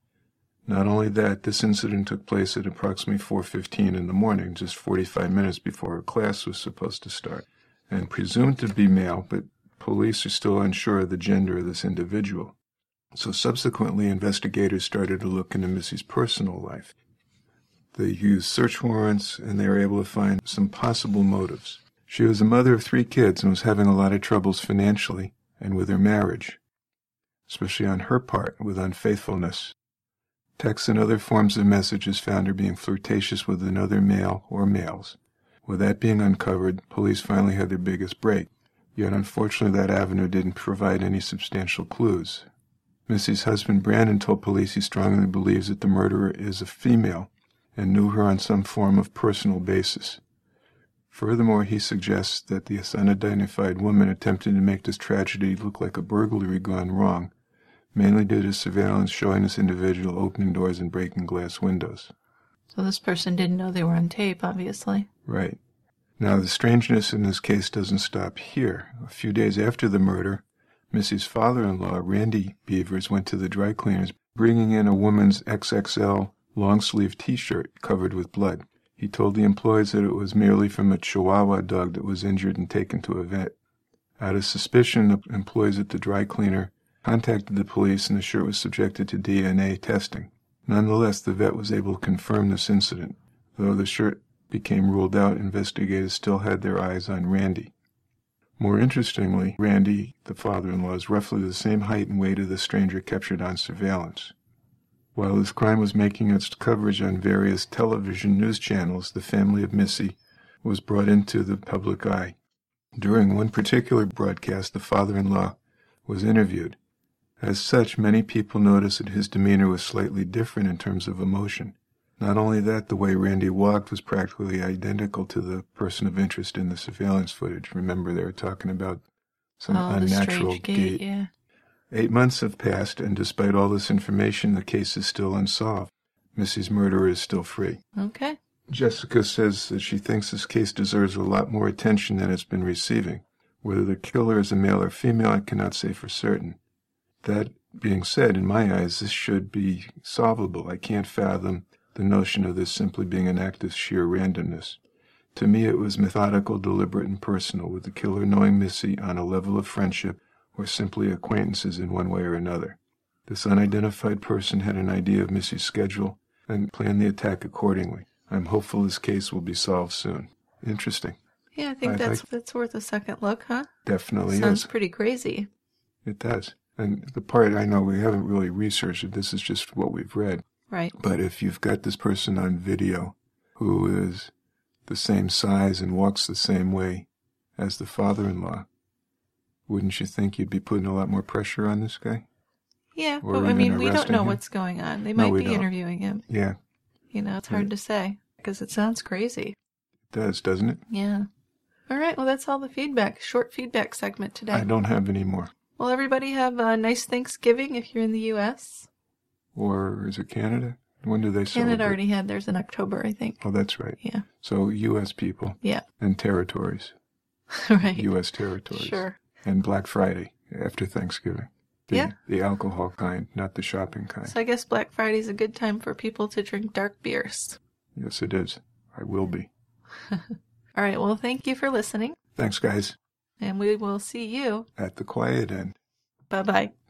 Not only that, this incident took place at approximately 4:15 in the morning, just 45 minutes before her class was supposed to start, and presumed to be male, but police are still unsure of the gender of this individual. So subsequently, investigators started to look into Missy's personal life. They used search warrants, and they were able to find some possible motives. She was a mother of 3 kids and was having a lot of troubles financially and with her marriage, especially on her part with unfaithfulness. Texts and other forms of messages found her being flirtatious with another male or males. With that being uncovered, police finally had their biggest break. Yet unfortunately that avenue didn't provide any substantial clues. Missy's husband Brandon told police he strongly believes that the murderer is a female and knew her on some form of personal basis. Furthermore, he suggests that this unidentified woman attempted to make this tragedy look like a burglary gone wrong, mainly due to surveillance showing this individual opening doors and breaking glass windows. So this person didn't know they were on tape, obviously. Right. Now, the strangeness in this case doesn't stop here. A few days after the murder, Missy's father-in-law, Randy Beavers, went to the dry cleaners, bringing in a woman's XXL long-sleeve T-shirt covered with blood. He told the employees that it was merely from a Chihuahua dog that was injured and taken to a vet. Out of suspicion, the employees at the dry cleaner contacted the police, and the shirt was subjected to DNA testing. Nonetheless, the vet was able to confirm this incident. Though the shirt became ruled out, investigators still had their eyes on Randy. More interestingly, Randy, the father-in-law, is roughly the same height and weight of the stranger captured on surveillance. While this crime was making its coverage on various television news channels, the family of Missy was brought into the public eye. During one particular broadcast, the father-in-law was interviewed. As such, many people noticed that his demeanor was slightly different in terms of emotion. Not only that, the way Randy walked was practically identical to the person of interest in the surveillance footage. Remember, they were talking about some unnatural gait. Yeah. 8 months have passed, and despite all this information, the case is still unsolved. Missy's murderer is still free. Okay. Jessica says that she thinks this case deserves a lot more attention than it's been receiving. Whether the killer is a male or female, I cannot say for certain. That being said, in my eyes, this should be solvable. I can't fathom the notion of this simply being an act of sheer randomness. To me, it was methodical, deliberate, and personal, with the killer knowing Missy on a level of friendship or simply acquaintances in one way or another. This unidentified person had an idea of Missy's schedule and planned the attack accordingly. I'm hopeful this case will be solved soon. Interesting. Yeah, I think that's worth a second look, huh? Definitely Sounds is. pretty crazy. It does. And the part I know we haven't really researched it, this is just what we've read. Right. But if you've got this person on video who is the same size and walks the same way as the father-in-law, wouldn't you think you'd be putting a lot more pressure on this guy? Yeah, Or but I even mean, we don't arresting know him? what's going on. They No, might we be don't. interviewing him. Yeah, You know, it's hard to say because it sounds crazy. it does, doesn't it? Yeah. All right, well, that's all the feedback. Short feedback segment today. I don't have any more. Well, everybody have a nice Thanksgiving if you're in the U.S. Or is it Canada? When do they celebrate? Canada already had theirs in October, I think. Oh, that's right. Yeah. So U.S. people. Yeah. And territories. Right. U.S. territories. Sure. And Black Friday after Thanksgiving. Yeah. The alcohol kind, not the shopping kind. So I guess Black Friday's a good time for people to drink dark beers. Yes, it is. I will be. All right, well, thank you for listening, Thanks, guys. and we will see you. At the quiet end. Bye-bye.